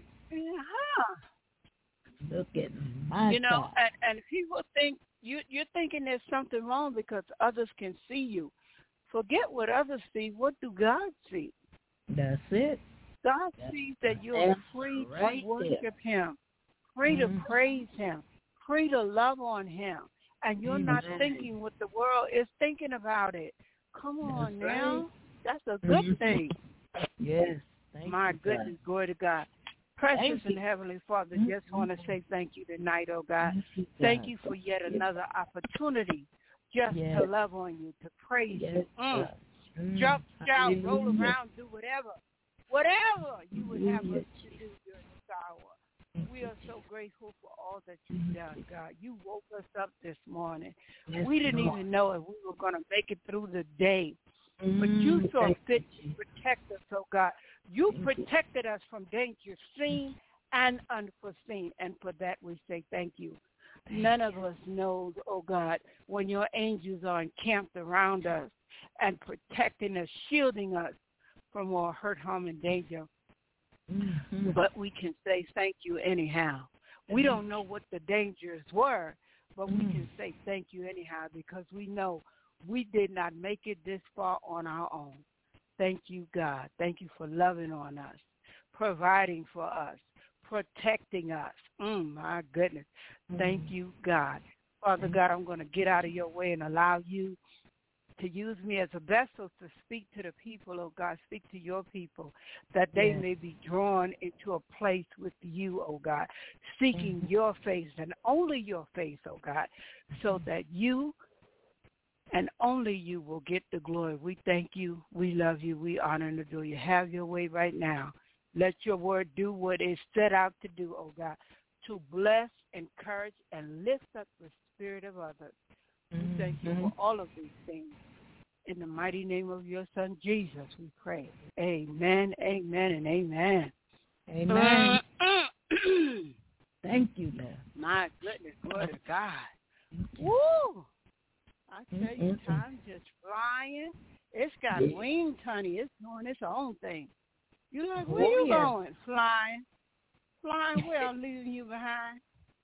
Uh-huh. Look at my You know, God. and, and people think, you, you're thinking there's something wrong because others can see you. Forget what others see. What do God see? That's it. God That's sees that you're free right to worship there. Him, free mm-hmm. to praise Him, free to love on Him, and you're mm-hmm. not thinking what the world is thinking about it. Come on That's now. right. That's a good mm-hmm. thing. Yes. Thank My you, goodness, God. glory to God. Precious Thank and you. Heavenly Father, mm-hmm. just want to say thank you tonight, oh God. Thank you, Thank you for yet another opportunity just yes. to love on you, to praise yes. you. Mm. Mm. Jump, shout, Hallelujah. roll around, do whatever. Whatever you would have us to do during this hour. We are so grateful for all that you've done, God. You woke us up this morning. Yes, we didn't Lord. even know if we were going to make it through the day. Mm. But you saw Thank fit you. to protect us, oh God. You Thank protected us from danger seen and unforeseen. And for that we say thank you. Thank None you. of us knows, oh God, when your angels are encamped around us and protecting us, shielding us from all hurt, harm, and danger. Mm-hmm. But we can say thank you anyhow. We don't know what the dangers were, but we can say thank you anyhow because we know we did not make it this far on our own. Thank you, God. Thank you for loving on us, providing for us, protecting us. Mm, my goodness. Thank you, God. Father God, I'm going to get out of your way and allow you to use me as a vessel to speak to the people, oh God, speak to your people, that they yes. may be drawn into a place with you, oh God, seeking mm-hmm. your face and only your face, oh God, so that you and only you will get the glory. We thank you, we love you, we honor and adore you. Have your way right now. Let your word do what it's set out to do, oh God, to bless, encourage, and lift up the spirit of others. We thank you for all of these things. In the mighty name of your Son, Jesus, we pray. Amen, amen, and amen. Amen. Thank you, Lord. My goodness, glory to God. Woo! I tell you, time just flying. It's got wings, honey. It's doing its own thing. You're like, where oh, you yeah. going? Flying. Flying where? I'm leaving you behind.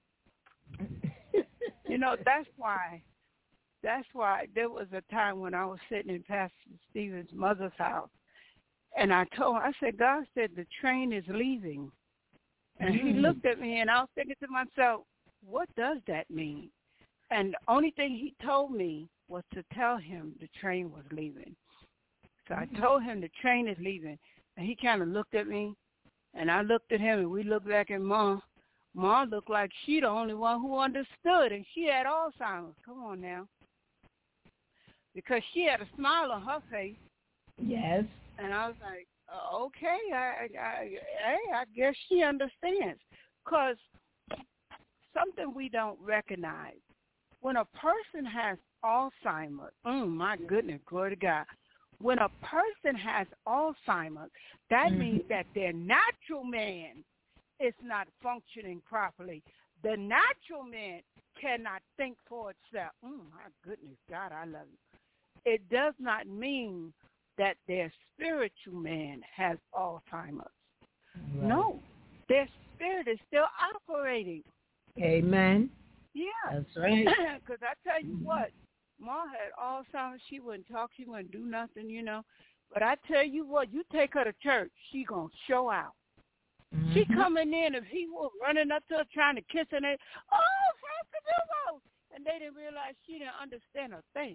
You know, that's why. That's why there was a time when I was sitting in Pastor Stephen's mother's house, and I told her, I said, God said the train is leaving. And mm. he looked at me, and I was thinking to myself, what does that mean? And the only thing he told me was to tell him the train was leaving. So I told him the train is leaving, and he kind of looked at me, and I looked at him, and we looked back at Mom. Mom looked like she the only one who understood, and she had Alzheimer's. Come on now. Because she had a smile on her face. Yes. And I was like, uh, okay, I, I, I, I guess she understands. Because something we don't recognize, when a person has Alzheimer's, oh my goodness, glory to God. When a person has Alzheimer's, that mm-hmm. means that their natural man is not functioning properly. The natural man cannot think for itself. Oh my goodness, God, I love you. It does not mean that their spiritual man has Alzheimer's. Right. No, their spirit is still operating. Amen. Yeah. That's right. Because I tell you what, Ma had Alzheimer's. She wouldn't talk. She wouldn't do nothing, you know. But I tell you what, you take her to church, she going to show out. Mm-hmm. She coming in, if he was running up to her trying to kiss her, and they, oh, Pastor Dubo. And they didn't realize she didn't understand a thing.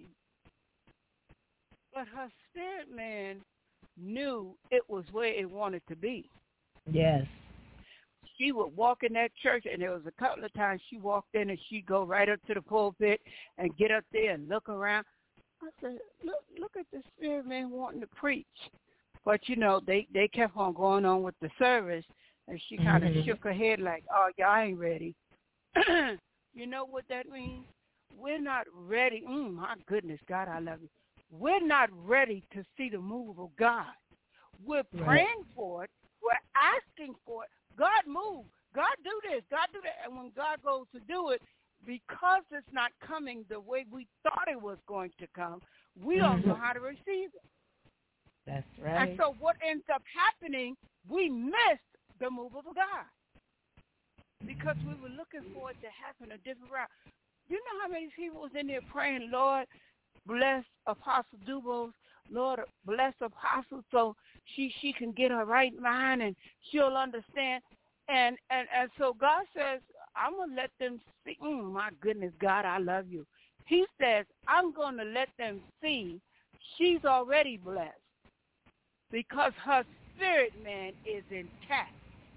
But her spirit man knew it was where it wanted to be. Yes. She would walk in that church, and there was a couple of times she walked in, and she'd go right up to the pulpit and get up there and look around. I said, look look at the spirit man wanting to preach. But, you know, they, they kept on going on with the service, and she kind of mm-hmm. shook her head like, oh, y'all ain't ready. You know what that means? We're not ready. Mm, my goodness, God, I love you. We're not ready to see the move of God. We're praying right. for it. We're asking for it. God move. God do this. God do that. And when God goes to do it, because it's not coming the way we thought it was going to come, we mm-hmm. don't know how to receive it. That's right. And so what ends up happening, we missed the move of God because we were looking for it to happen a different route. You know how many people was in there praying, Lord, bless Apostle Dubos, Lord, bless Apostle so she she can get her right mind and she'll understand. And and, and so God says, I'm going to let them see. Mm, my goodness, God, I love you. He says, I'm going to let them see she's already blessed because her spirit man is intact.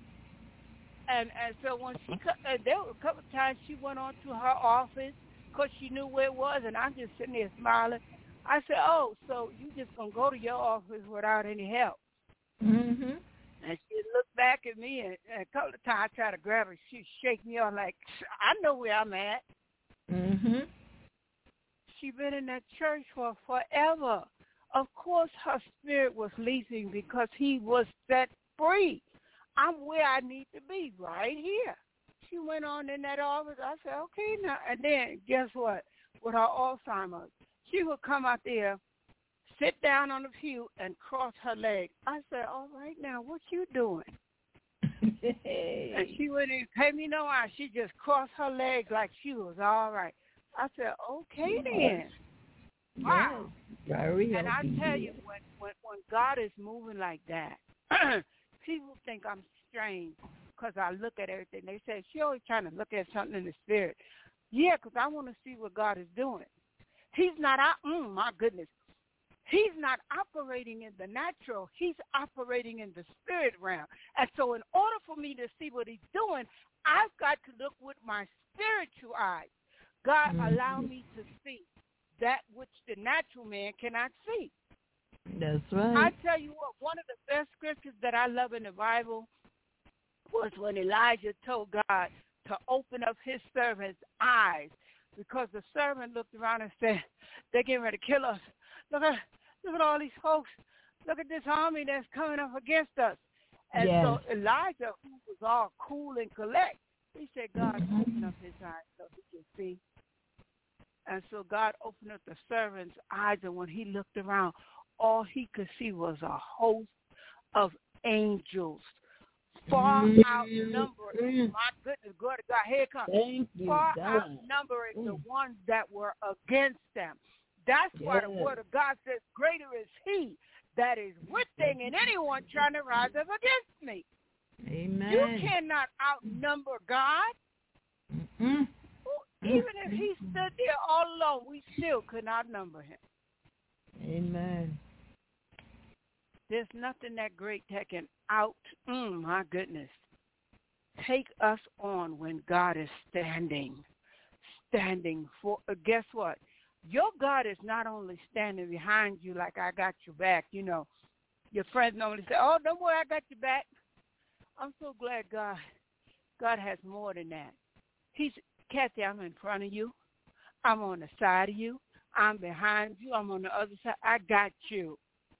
And and so when she, uh, there were a couple of times she went on to her office because she knew where it was, and I'm just sitting there smiling. I said, oh, so you just going to go to your office without any help. Mm-hmm. And she looked back at me, and, and a couple of times I tried to grab her. She shake me off like, I know where I'm at. Mm-hmm. She been in that church for forever. Of course her spirit was leaping because he was set free. I'm where I need to be, right here. She went on in that office. I said, okay, now. And then guess what? With her Alzheimer's, she would come out there, sit down on the pew, and cross her legs. I said, all right, now, what you doing? And she wouldn't even pay me no eye. She just crossed her legs like she was all right. I said, okay, then. Wow. Yes. Very and I tell you, when, when, when God is moving like that, people think I'm strange because I look at everything. They say, she always trying to look at something in the spirit. Yeah, because I want to see what God is doing. He's not out. Mm, my goodness. He's not operating in the natural. He's operating in the spirit realm. And so in order for me to see what he's doing, I've got to look with my spiritual eyes. God, mm-hmm. allow me to see that which the natural man cannot see. That's right. I tell you what, one of the best scriptures that I love in the Bible was when Elijah told God to open up his servant's eyes, because the servant looked around and said, they're getting ready to kill us. Look at, look at all these folks. Look at this army that's coming up against us. And yes. so Elijah, who was all cool and collect, he said, God, mm-hmm. open up his eyes so he can see. And so God opened up the servant's eyes, and when he looked around, all he could see was a host of angels, far mm-hmm. outnumbering. My goodness, glory to God, here it comes. Thank you, far God. outnumbering mm. the ones that were against them. That's yes. why the word of God says, greater is he that is within than anyone trying to rise up against me. Amen. You cannot outnumber God. Mm-hmm. Even if he stood there all alone, we still could not outnumber him. Amen. There's nothing that great that can out, mm, my goodness, take us on when God is standing. Standing for, uh, guess what? Your God is not only standing behind you like I got your back. You know, your friends normally say, oh, don't worry, I got your back. I'm so glad God, God has more than that. He's, Kathy, I'm in front of you. I'm on the side of you. I'm behind you. I'm on the other side. I got you.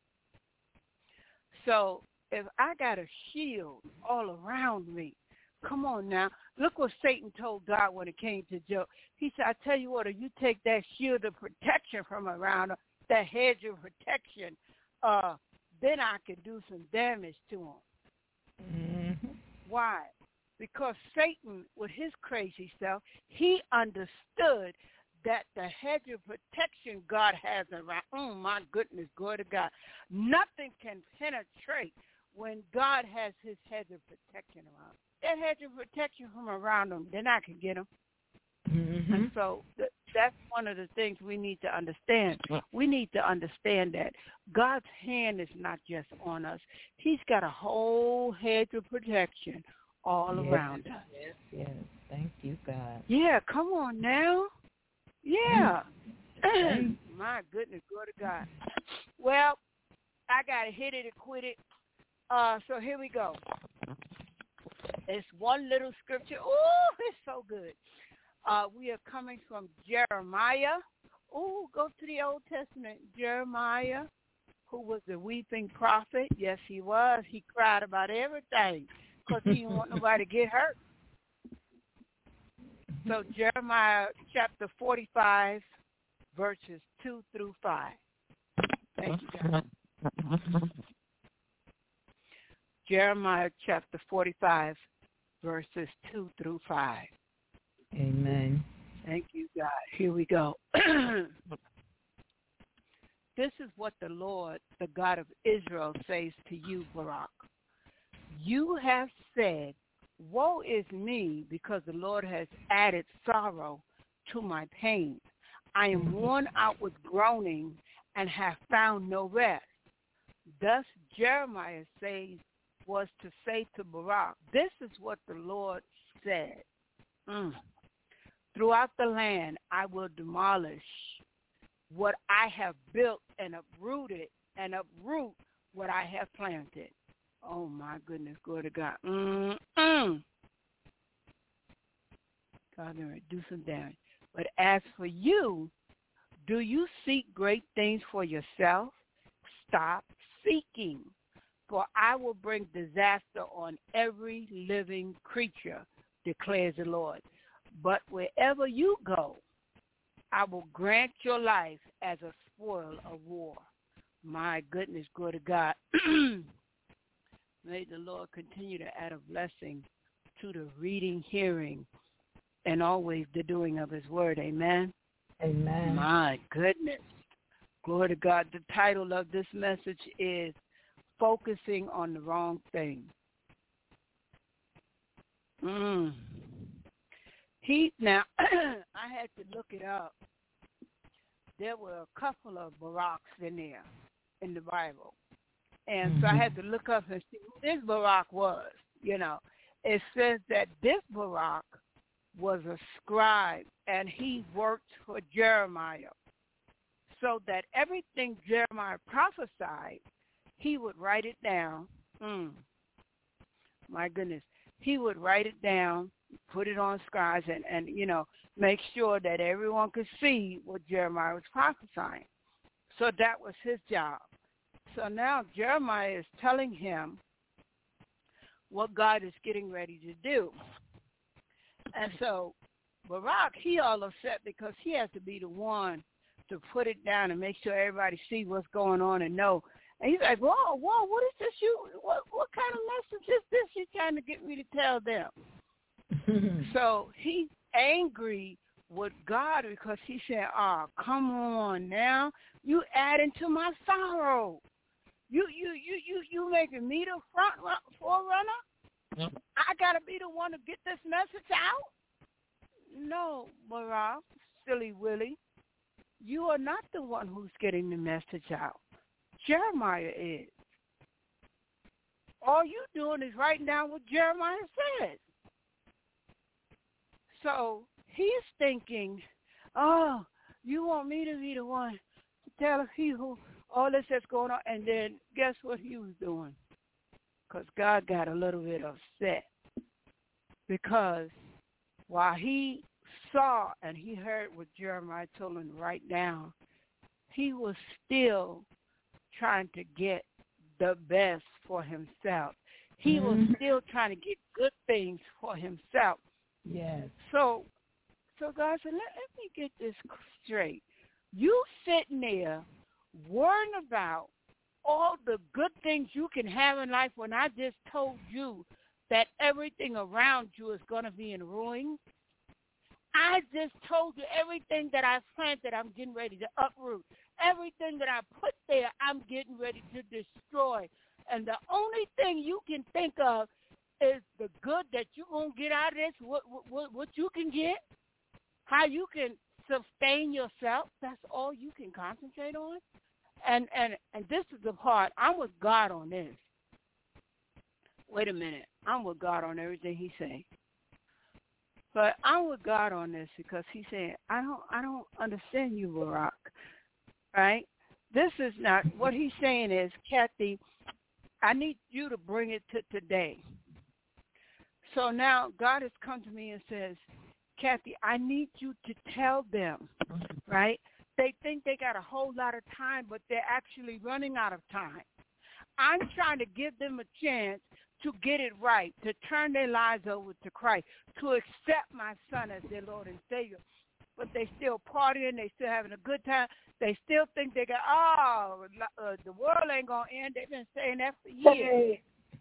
So if I got a shield all around me, come on now. Look what Satan told God when it came to Job. He said, I tell you what, if you take that shield of protection from around, that hedge of protection, uh, then I can do some damage to him. Mm-hmm. Why? Because Satan, with his crazy self, he understood that the hedge of protection God has around, oh my goodness, glory to God. Nothing can penetrate when God has his hedge of protection around. That hedge of protection from around him, then I can get him. Mm-hmm. And so th- that's one of the things we need to understand. We need to understand that God's hand is not just on us. He's got a whole hedge of protection all yes, around us. Yes, yes. Thank you, God. Yeah, come on now. Yeah. My goodness, glory to God. Well, I got to hit it and quit it. Uh, so here we go. It's one little scripture. Oh, it's so good. Uh, we are coming from Jeremiah. Oh, go to the Old Testament. Jeremiah, who was the weeping prophet. Yes, he was. He cried about everything because he didn't want nobody to get hurt. So Jeremiah chapter forty-five, verses two through five. Thank you, God. Jeremiah chapter forty-five, verses two through five. Amen. Thank you, God. Here we go. This is what the Lord, the God of Israel, says to you, Barak. You have said, woe is me, because the Lord has added sorrow to my pain. I am worn out with groaning and have found no rest. Thus Jeremiah says, was to say to Barak, this is what the Lord said. Mm. Throughout the land I will demolish what I have built and uprooted and uproot what I have planted. Oh, my goodness, glory to God. Mm-mm. God, going to do some damage. But as for you, do you seek great things for yourself? Stop seeking, for I will bring disaster on every living creature, declares the Lord. But wherever you go, I will grant your life as a spoil of war. My goodness, glory to God. May the Lord continue to add a blessing to the reading, hearing, and always the doing of his word. Amen. Amen. My goodness. Glory to God. The title of this message is Focusing on the Wrong Thing. Mm. He now, I had to look it up. there were a couple of Baraks in there in the Bible. And mm-hmm. so I had to look up and see who this Barak was, you know. It says that this Barak was a scribe, and he worked for Jeremiah, so that everything Jeremiah prophesied, he would write it down. Mm. My goodness. He would write it down, put it on scribes, and, and, you know, make sure that everyone could see what Jeremiah was prophesying. So that was his job. So now Jeremiah is telling him what God is getting ready to do. And so Barak, he all upset because he has to be the one to put it down and make sure everybody see what's going on and know. And he's like, whoa, whoa, what is this you, what, what kind of message is this you trying to get me to tell them? So he's angry with God because he said, oh, come on now, you adding to my sorrow. You, you, you, you, you making me the front forerunner? Yep. I got to be the one to get this message out? No, Barak, silly Willie. You are not the one who's getting the message out. Jeremiah is. All you doing is writing down what Jeremiah said. So he's thinking, oh, you want me to be the one to tell people all this that's going on? And then guess what he was doing? Because God got a little bit upset. Because while he saw and he heard what Jeremiah told him to write down, he was still trying to get the best for himself. He mm-hmm. was still trying to get good things for himself. Yes. So, so God said, let, let me get this straight. You sitting there worrying about all the good things you can have in life when I just told you that everything around you is going to be in ruin. I just told you everything that I planted, I'm getting ready to uproot. Everything that I put there, I'm getting ready to destroy. And the only thing you can think of is the good that you're going to get out of this, what, what, what you can get, how you can sustain yourself. That's all you can concentrate on. And, and, and this is the part, I'm with God on this. Wait a minute. I'm with God on everything he's saying. But I'm with God on this because he's saying, I don't I don't understand you, Barak. Right? This is not, what he's saying is, Kathy, I need you to bring it to today. So now God has come to me and says, Kathy, I need you to tell them, right? They think they got a whole lot of time, but they're actually running out of time. I'm trying to give them a chance to get it right, to turn their lives over to Christ, to accept my son as their Lord and Savior. But they still partying, they still having a good time. They still think they got, oh, uh, the world ain't going to end. They've been saying that for years.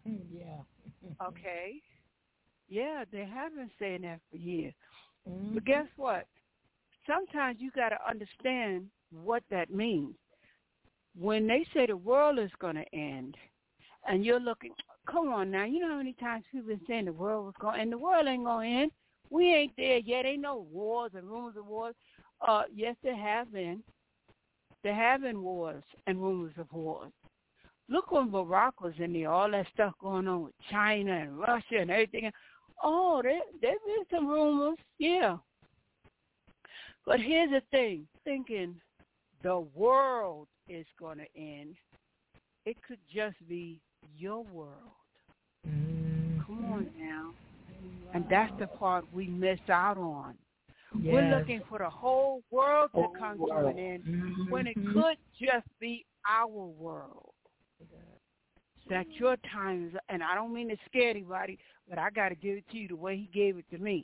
Yeah. Okay. Yeah, they have been saying that for years. Mm-hmm. But guess what? Sometimes you got to understand what that means. When they say the world is going to end, and you're looking, come on now, you know how many times people been saying the world was going to end? The world ain't going to end. We ain't there yet. Ain't no wars and rumors of wars. Uh, yes, there have been. There have been wars and rumors of wars. Look when Barack was in there, all that stuff going on with China and Russia and everything. Oh, there there's been some rumors, yeah. But here's the thing, thinking the world is going to end, it could just be your world. Mm-hmm. Come on now. Wow. And that's the part we miss out on. Yes. We're looking for the whole world to whole come world. to an end mm-hmm. when it could just be our world. That your time is, and I don't mean to scare anybody, but I got to give it to you the way he gave it to me.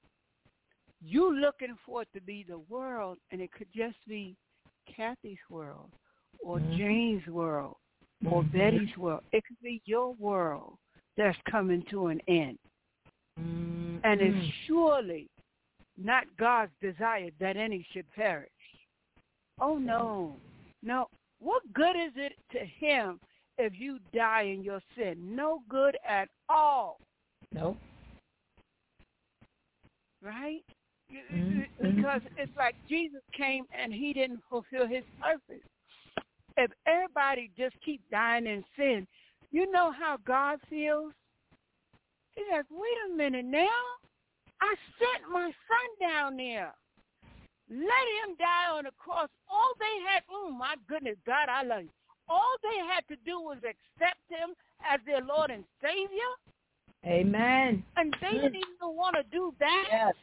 You looking for it to be the world, and it could just be Kathy's world or mm-hmm. Jane's world or mm-hmm. Betty's world. It could be your world that's coming to an end. Mm-hmm. And it's surely not God's desire that any should perish. Oh, no. No. What good is it to him if you die in your sin? No good at all. Nope. Right? Mm-hmm. Because it's like Jesus came and he didn't fulfill his purpose. If everybody just keep dying in sin, you know how God feels? He's like, wait a minute now. I sent my son down there. Let him die on the cross. All they had, oh my goodness, God, I love you. All they had to do was accept him as their Lord and Savior. Amen. And they didn't even want to do that. Yes.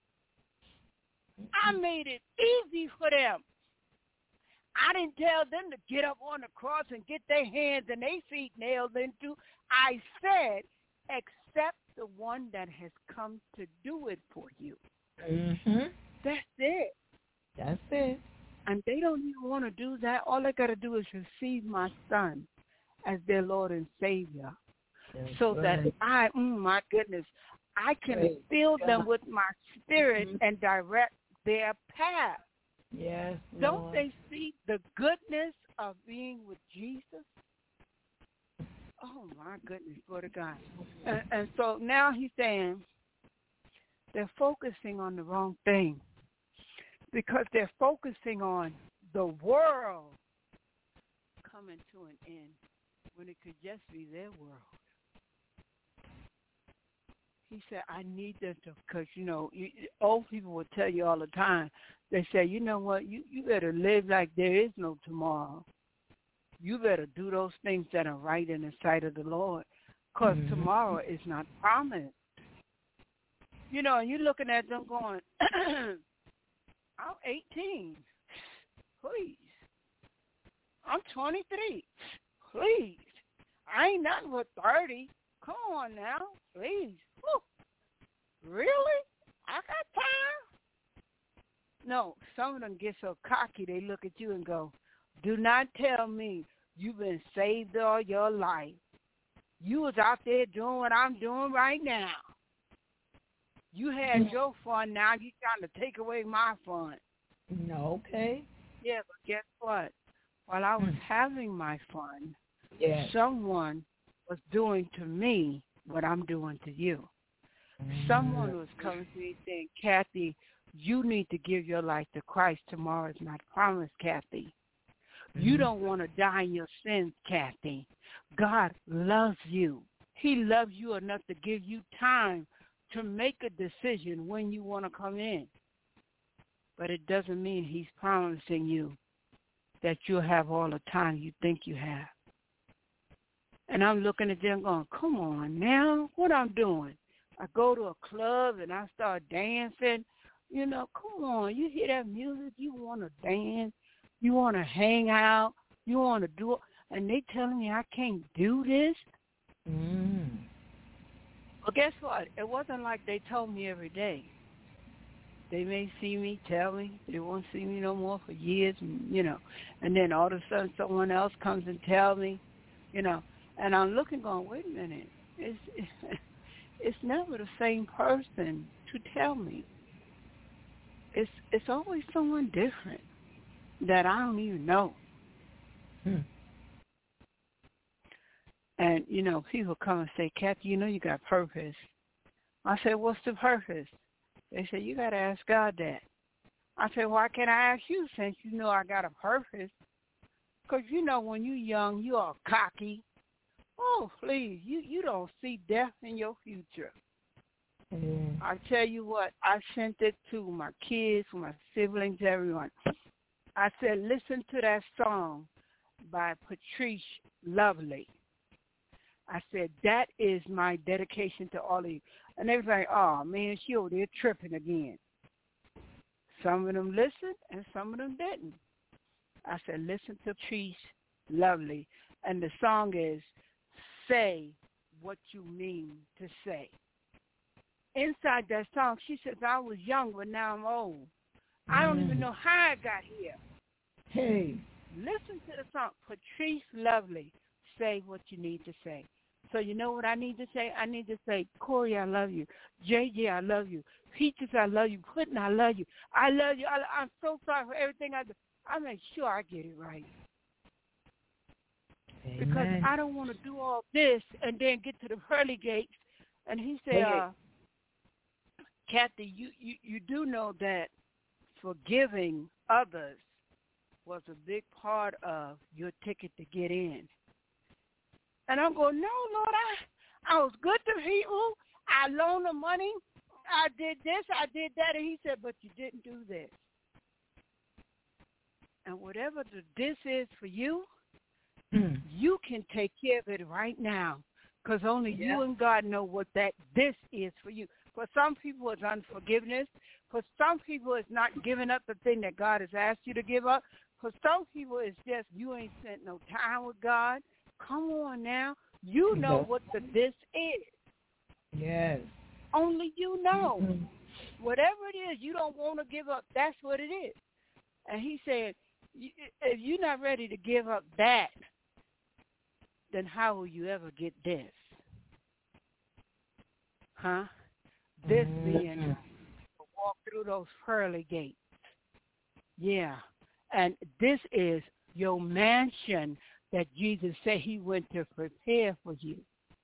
I made it easy for them. I didn't tell them to get up on the cross and get their hands and their feet nailed into. I said, accept the one that has come to do it for you. Mm-hmm. That's it. That's it. And they don't even want to do that. All they got to do is receive my son as their Lord and Savior. That's so right. that I, mm, my goodness, I can Praise fill God. them with my spirit mm-hmm. and direct their path. Yes, Don't Lord. they see the goodness of being with Jesus? Oh, my goodness, Lord of God. And, and so now he's saying they're focusing on the wrong thing because they're focusing on the world coming to an end when it could just be their world. He said, I need them to, because, you know, you, old people will tell you all the time, they say, you know what, you, you better live like there is no tomorrow. You better do those things that are right in the sight of the Lord, because mm-hmm. tomorrow is not promised. You know, and you're looking at them going, I'm eighteen. Please. I'm twenty-three. Please. I ain't nothing but thirty. Come on now. Please. Whew. Really? I got time? No, some of them get so cocky they look at you and go, do not tell me you've been saved all your life. You was out there doing what I'm doing right now. You had your fun, now you trying to take away my fun. No, okay. Yeah, but guess what? While I was mm. having my fun, yes. someone was doing to me what I'm doing to you. Mm. Someone was coming to me saying, Kathy, you need to give your life to Christ. Tomorrow is not promised, Kathy. Mm. You don't want to die in your sins, Kathy. God loves you. He loves you enough to give you time to make a decision when you want to come in. But it doesn't mean he's promising you that you'll have all the time you think you have. And I'm looking at them going, come on now, what I'm doing? I go to a club and I start dancing. You know, come on, you hear that music, you want to dance, you want to hang out, you want to do it, and they telling me I can't do this? Mm. Well, guess what? It wasn't like they told me every day. They may see me, tell me, they won't see me no more for years, you know, and then all of a sudden someone else comes and tell me, you know, and I'm looking going, wait a minute, it's, it's never the same person to tell me. It's it's always someone different that I don't even know. Hmm. And, you know, people come and say, Kathy, you know you got purpose. I say, what's the purpose? They say, you got to ask God that. I say, why can't I ask you since you know I got a purpose? Because, you know, when you're young, you are cocky. Oh, please, you, you don't see death in your future. Mm. I tell you what, I sent it to my kids, my siblings, everyone. I said, listen to that song by Patrice Lovely. I said, that is my dedication to all of you. And they was like, oh, man, she over there tripping again. Some of them listened and some of them didn't. I said, listen to Patrice Lovely. And the song is, say what you mean to say. Inside that song, she says, I was young, but now I'm old. Mm. I don't even know how I got here. Hey. Listen to the song, Patrice Lovely, say what you need to say. So you know what I need to say? I need to say, Corey, I love you. J J, I love you. Peaches, I love you. Puddin', I love you. I love you. I, I'm so sorry for everything I do. I make sure I get it right. Amen. Because I don't want to do all this and then get to the pearly gates. And he said, uh, Kathy, you, you, you do know that forgiving others was a big part of your ticket to get in. And I'm going, no, Lord, I, I was good to people. I loaned them money. I did this, I did that. And he said, but you didn't do this. And whatever the this is for you, mm. you can take care of it right now, because only yeah. you and God know what that this is for you. For some people, it's unforgiveness. For some people, it's not giving up the thing that God has asked you to give up. For some people, it's just you ain't spent no time with God. Come on now. You know yes. what the this is. Yes. Only you know. Mm-hmm. Whatever it is you don't want to give up, that's what it is. And he said, if you're not ready to give up that, then how will you ever get this? Huh? This mm-hmm. being walk through those pearly gates. Yeah. And this is your mansion that Jesus said he went to prepare for you.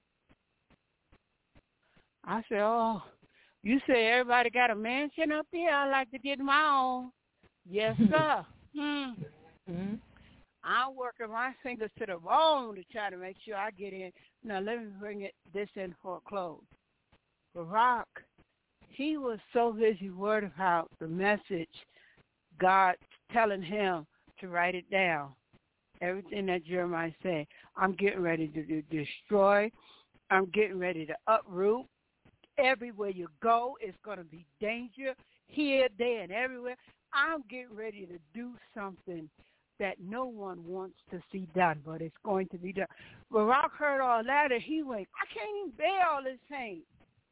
I said, oh, you say everybody got a mansion up there? I like to get my own. Yes, sir. hmm. Mm-hmm. I'm working my fingers to the bone to try to make sure I get in. Now, let me bring it this in for a close. Barak, he was so busy worried about the message, God telling him to write it down. Everything that Jeremiah said, I'm getting ready to do, destroy. I'm getting ready to uproot. Everywhere you go, it's going to be danger here, there, and everywhere. I'm getting ready to do something that no one wants to see done, but it's going to be done. Barak heard all that, and he went, I can't even bear all this pain.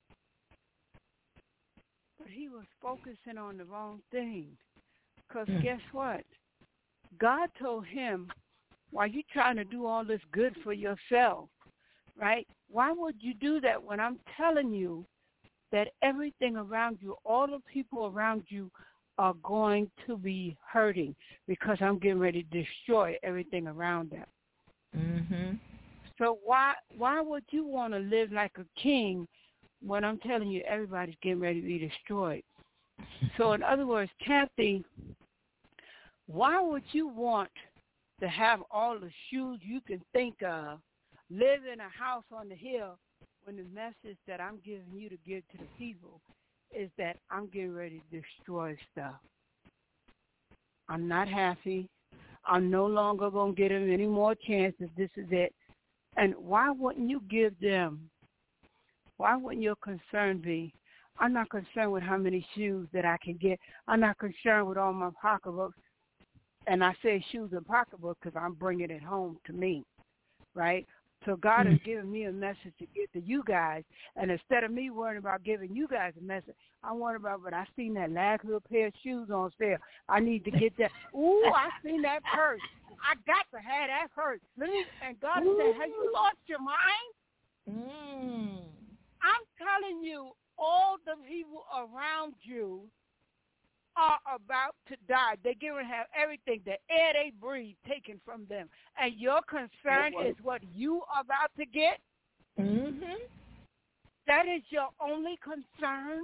But he was focusing on the wrong thing, because mm. guess what? God told him, why you trying to do all this good for yourself, right? Why would you do that when I'm telling you that everything around you, all the people around you are going to be hurting because I'm getting ready to destroy everything around them. Mm-hmm. So why why would you want to live like a king when I'm telling you everybody's getting ready to be destroyed? So in other words, Kathy, why would you want to have all the shoes you can think of, live in a house on the hill, when the message that I'm giving you to give to the people is that I'm getting ready to destroy stuff. I'm not happy. I'm no longer going to give them any more chances. This is it. And why wouldn't you give them, why wouldn't your concern be, I'm not concerned with how many shoes that I can get. I'm not concerned with all my pocketbooks. And I say shoes and pocketbooks because I'm bringing it home to me, right? So God mm-hmm. has given me a message to give to you guys. And instead of me worrying about giving you guys a message, I worry about, but I seen that last little pair of shoes on sale. I need to get that. Ooh, I seen that purse. I got to have that purse. Let me, and God Ooh. said, have you lost your mind? Mm. I'm telling you, all the people around you are about to die. They're going to have everything, the air they breathe, taken from them. And your concern is what you are about to get? Mm-hmm. That is your only concern?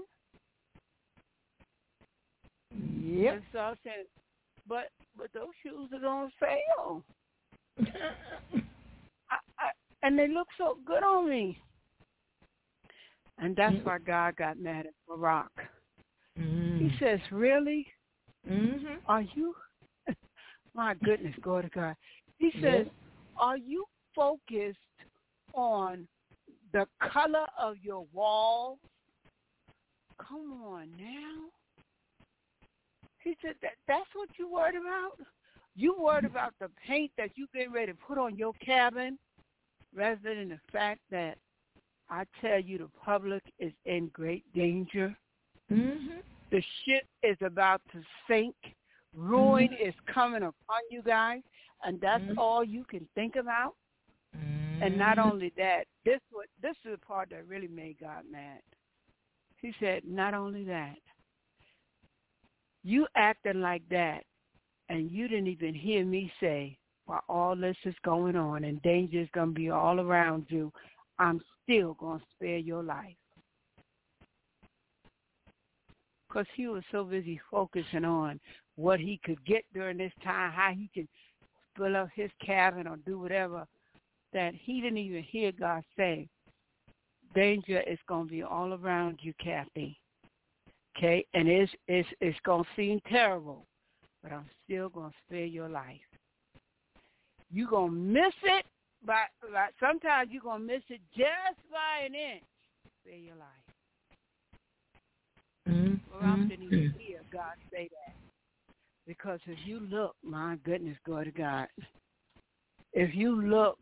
Yep. And so I said, but, but those shoes are on sale. I, I, and they look so good on me. And that's mm-hmm. why God got mad at Barak. Mm. He says, really? Mm-hmm. Are you? My goodness, go to God. He says, yes. Are you focused on the color of your wall? Come on now. He said, that that's what you worried about? You worried about the paint that you getting ready to put on your cabin rather than the fact that I tell you the public is in great danger? Mm-hmm. The ship is about to sink. Ruin mm-hmm. is coming upon you guys, and that's mm-hmm. all you can think about. Mm-hmm. And not only that, this what this is the part that really made God mad. He said, not only that, you acting like that, and you didn't even hear me say, while all this is going on and danger is going to be all around you, I'm still going to spare your life. because he was so busy focusing on what he could get during this time, how he could fill up his cabin or do whatever, that he didn't even hear God say, danger is going to be all around you, Kathy. Okay? And it's, it's, it's going to seem terrible, but I'm still going to spare your life. You're going to miss it, but, but sometimes you're going to miss it just by an inch. Spare your life. Mm-hmm. Or else didn't even hear God say that. Because if you look, my goodness, glory to God, if you look,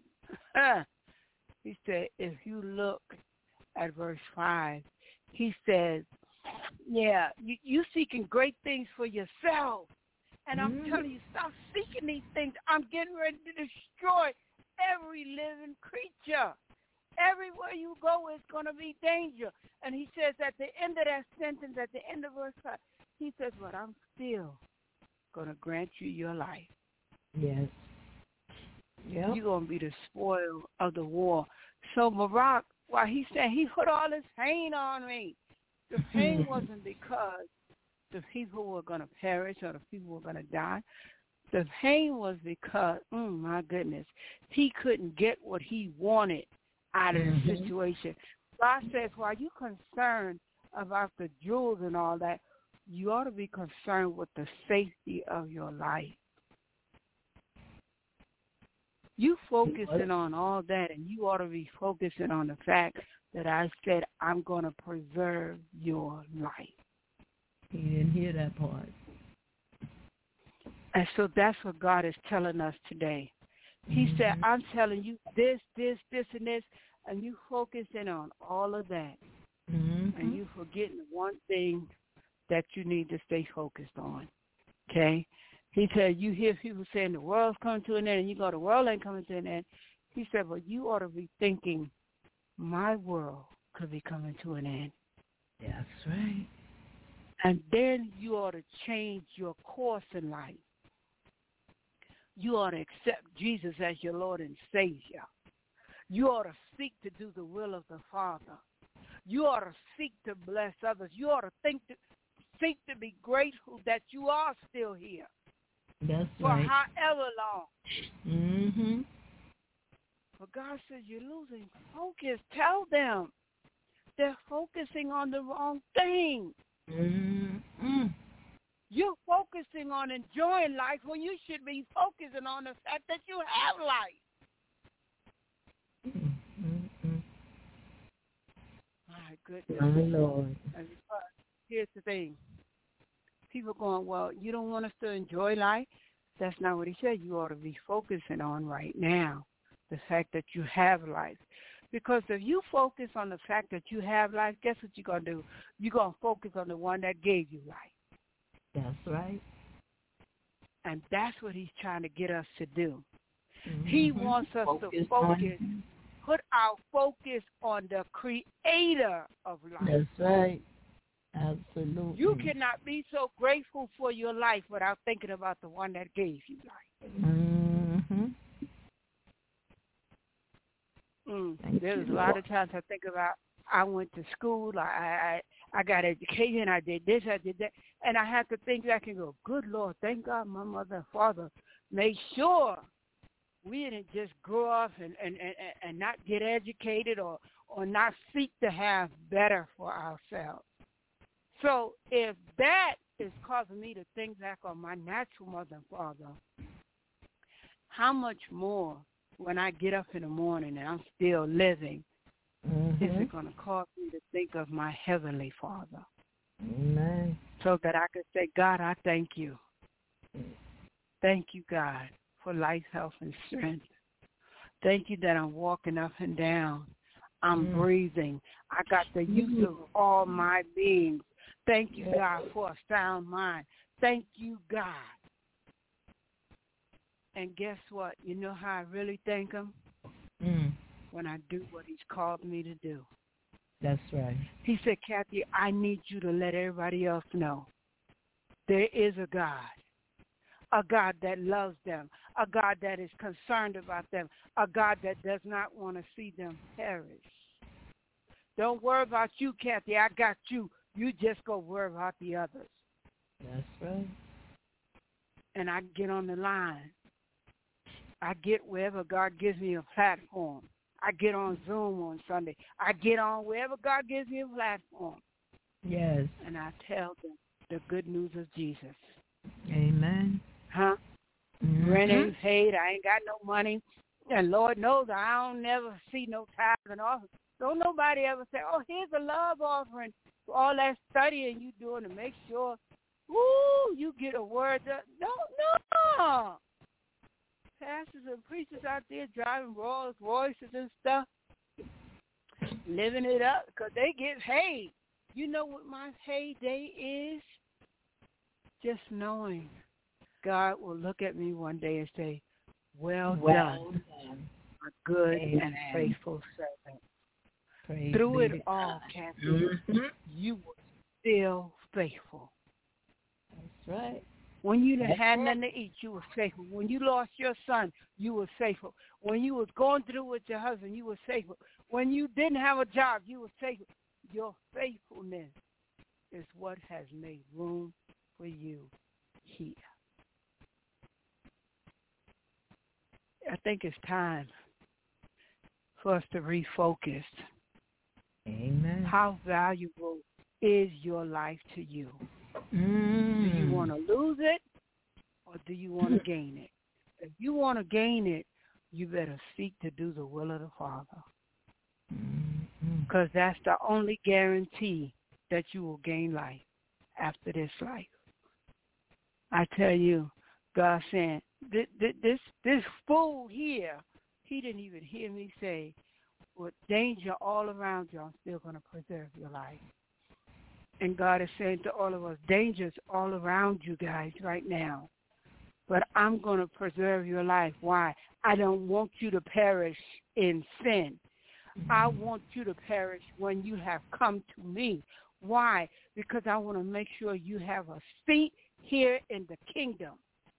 he said, if you look at verse five, he says, yeah, you, you seeking great things for yourself. And I'm mm-hmm. telling you, stop seeking these things. I'm getting ready to destroy every living creature. Everywhere you go is going to be danger. And he says at the end of that sentence, at the end of verse five, he says, but I'm still going to grant you your life. Yes. Yep. You're going to be the spoil of the war. So Barak, while he said he put all this pain on me, the pain wasn't because the people were going to perish or the people were going to die. The pain was because, mm, my goodness, he couldn't get what he wanted out of mm-hmm. the situation. God says, while you're concerned about the jewels and all that, you ought to be concerned with the safety of your life. You focusing on all that, and you ought to be focusing on the fact that I said, I'm going to preserve your life. He didn't hear that part. And so that's what God is telling us today. He mm-hmm. said, I'm telling you this, this, this, and this, and you focusing on all of that. Mm-hmm. And you forgetting one thing that you need to stay focused on, okay? He said, you hear people saying the world's coming to an end, and you go, the world ain't coming to an end. He said, well, you ought to be thinking, my world could be coming to an end. That's right. And then you ought to change your course in life. You ought to accept Jesus as your Lord and Savior. You ought to seek to do the will of the Father. You ought to seek to bless others. You ought to think to, seek to be grateful that you are still here. That's for right. however long. Mm-hmm. But God says you're losing focus. Tell them they're focusing on the wrong thing. Mm-hmm. You're focusing on enjoying life when you should be focusing on the fact that you have life. Mm-hmm. My goodness. My Lord. And here's the thing. People going, well, you don't want us to enjoy life? That's not what he said. You ought to be focusing on right now the fact that you have life. Because if you focus on the fact that you have life, guess what you're going to do? You're going to focus on the one that gave you life. That's right. And that's what he's trying to get us to do. Mm-hmm. He wants us focus to focus, on... put our focus on the creator of life. That's right. Absolutely. You cannot be so grateful for your life without thinking about the one that gave you life. Mm-hmm. Mm. There's a lot of times I think about, I went to school, I, I I got education, I did this, I did that, and I have to think back and go, good Lord, thank God my mother and father made sure we didn't just grow up and, and, and, and not get educated or, or not seek to have better for ourselves. So if that is causing me to think back on my natural mother and father, how much more when I get up in the morning and I'm still living, mm-hmm. is it going to cause me to think of my heavenly Father? Amen. So that I can say, God, I thank you. Thank you, God, for life, health, and strength. Thank you that I'm walking up and down. I'm mm-hmm. breathing. I got the use of all my beings. Thank you, God, for a sound mind. Thank you, God. And guess what? You know how I really thank him? Mm. When I do what he's called me to do. That's right. He said, Kathy, I need you to let everybody else know there is a God, a God that loves them, a God that is concerned about them, a God that does not want to see them perish. Don't worry about you, Kathy. I got you. You just go worry about the others. That's right. And I get on the line. I get wherever God gives me a platform. I get on Zoom on Sunday. I get on wherever God gives me a platform. Yes. And I tell them the good news of Jesus. Amen. Huh? Mm-hmm. Rent ain't paid. I ain't got no money. And Lord knows I don't never see no tithes and offering. Don't nobody ever say, oh, here's a love offering for all that studying you doing to make sure, woo, you get a word. To, no, no. Pastors and preachers out there driving Rolls Royces and stuff, living it up because they get paid. You know what my payday is? Just knowing God will look at me one day and say, well, well done, done, a good Amen. And faithful servant. Praise Through it all, Kathy, mm-hmm. you were still faithful. That's right. When you didn't have nothing to eat, you were faithful. When you lost your son, you were faithful. When you was going through with your husband, you were faithful. When you didn't have a job, you were faithful. Your faithfulness is what has made room for you here. I think it's time for us to refocus. Amen. How valuable is your life to you? Mm. Do you want to lose it or do you want to gain it? If you want to gain it, you better seek to do the will of the Father. Because mm-hmm. that's the only guarantee that you will gain life after this life. I tell you, God saying, this, this, this fool here, he didn't even hear me say, with danger all around you, I'm still going to preserve your life. And God is saying to all of us, danger's all around you guys right now. But I'm going to preserve your life. Why? I don't want you to perish in sin. Mm-hmm. I want you to perish when you have come to me. Why? Because I want to make sure you have a seat here in the kingdom.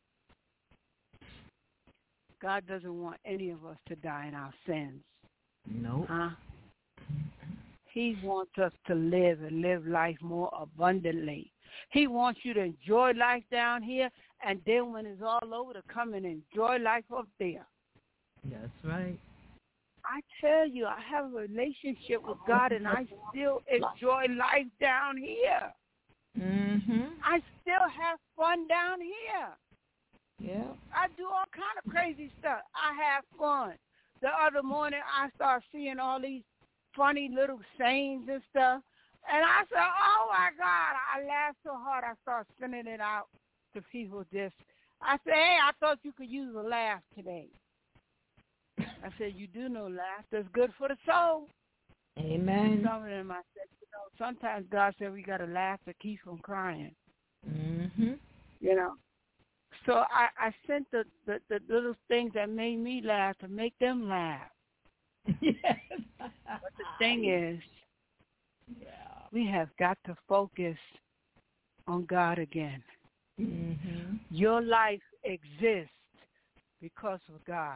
God doesn't want any of us to die in our sins. No. Nope. Huh? He wants us to live and live life more abundantly. He wants you to enjoy life down here, and then when it's all over, to come and enjoy life up there. That's right. I tell you, I have a relationship with God, and I still enjoy life down here. Mm-hmm. I still have fun down here. Yeah. I do all kind of crazy stuff. I have fun. The other morning, I start seeing all these funny little sayings and stuff. And I said, oh, my God. I laughed so hard, I started sending it out to people just. I said, hey, I thought you could use a laugh today. I said, you do know laughter's good for the soul. Amen. Some of them, I said, you know, sometimes God said we got to laugh to keep from crying. Mm-hmm. You know. So I, I sent the, the, the little things that made me laugh to make them laugh. Yes. But the thing is, yeah. we have got to focus on God again. Mm-hmm. Your life exists because of God.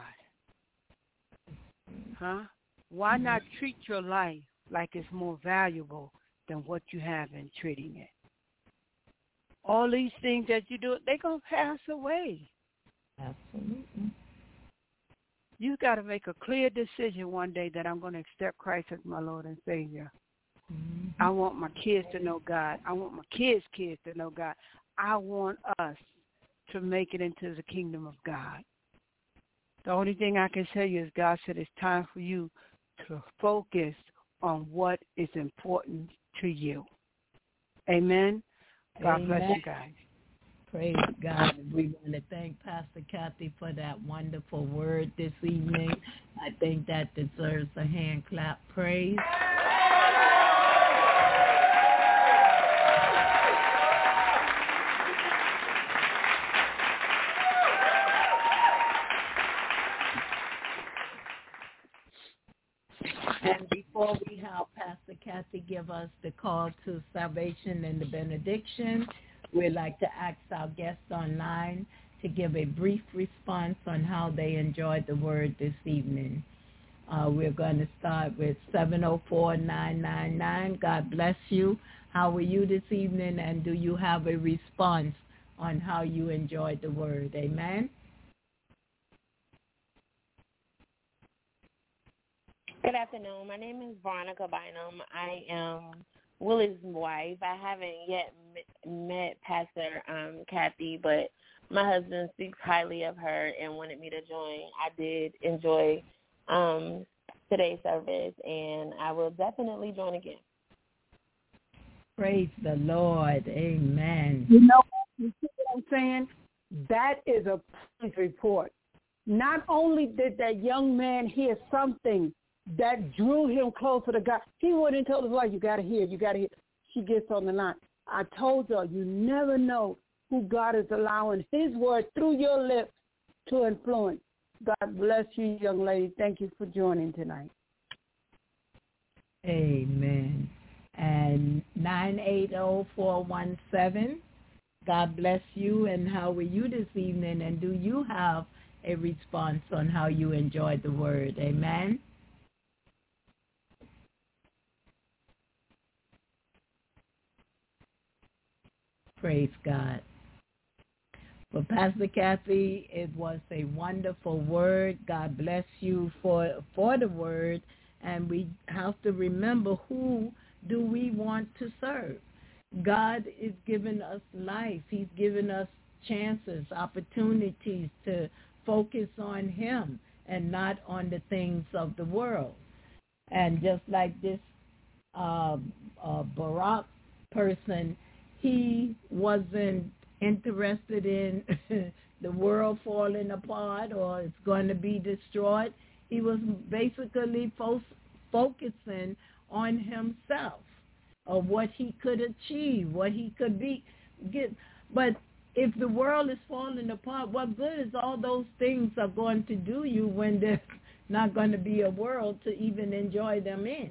Huh? Why not treat your life like it's more valuable than what you have in treating it? All these things that you do, they're going to pass away. Absolutely. You've got to make a clear decision one day that I'm going to accept Christ as my Lord and Savior. Mm-hmm. I want my kids to know God. I want my kids' kids to know God. I want us to make it into the kingdom of God. The only thing I can tell you is God said it's time for you to focus on what is important to you. Amen. God Amen. bless you guys. Praise God. We want to thank Pastor Kathy for that wonderful word this evening. I think that deserves a hand clap praise. And before we have Pastor Kathy give us the call to salvation and the benediction, we'd like to ask our guests online to give a brief response on how they enjoyed the word this evening. Uh, we're going to start with seven oh four, nine nine nine. God bless you. How are you this evening, and do you have a response on how you enjoyed the word? Amen. Good afternoon. My name is Veronica Bynum. I am Willie's wife. I haven't yet met Pastor um, Kathy, but my husband speaks highly of her and wanted me to join. I did enjoy um, today's service, and I will definitely join again. Praise the Lord. Amen. You know, you see what I'm saying? That is a praise report. Not only did that young man hear something that drew him closer to God, he went and told his wife, you got to hear, you got to hear. She gets on the line. I told her, you never know who God is allowing his word through your lips to influence. God bless you, young lady. Thank you for joining tonight. Amen. And nine eight zero, four one seven, God bless you, and how are you this evening, and do you have a response on how you enjoyed the word? Amen. Praise God. For Pastor Kathy, it was a wonderful word. God bless you for for the word. And we have to remember, who do we want to serve? God is giving us life. He's given us chances, opportunities to focus on him and not on the things of the world. And just like this uh, uh, Barak person, he wasn't interested in the world falling apart or it's going to be destroyed. He was basically fo- focusing on himself, of what he could achieve, what he could be. Get. But if the world is falling apart, what good is all those things are going to do you when there's not going to be a world to even enjoy them in?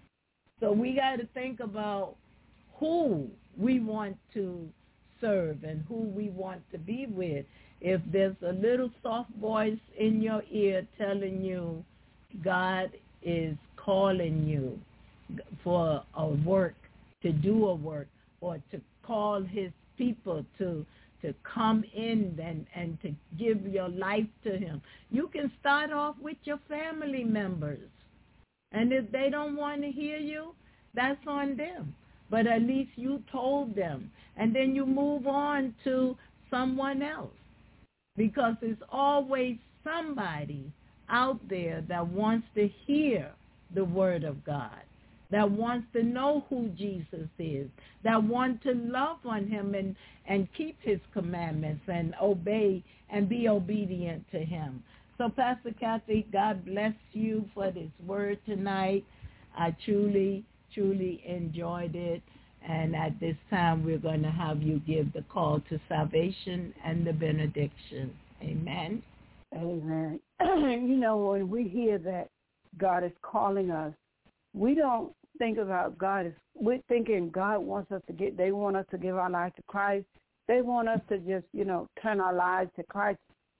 So we got to think about who we want to serve and who we want to be with. If there's a little soft voice in your ear telling you God is calling you for a work, to do a work, or to call his people to to come in and, and to give your life to him, you can start off with your family members. And if they don't want to hear you, that's on them. But at least you told them. And then you move on to someone else. Because there's always somebody out there that wants to hear the word of God, that wants to know who Jesus is, that wants to love on him and, and keep his commandments and obey and be obedient to him. So, Pastor Kathy, God bless you for this word tonight. I truly, truly enjoyed it. And at this time, we're going to have you give the call to salvation and the benediction. Amen. Amen. You know, when we hear that God is calling us, we don't think about God. As, we're thinking God wants us to get, they want us to give our life to Christ. They want us to just, you know, turn our lives to Christ.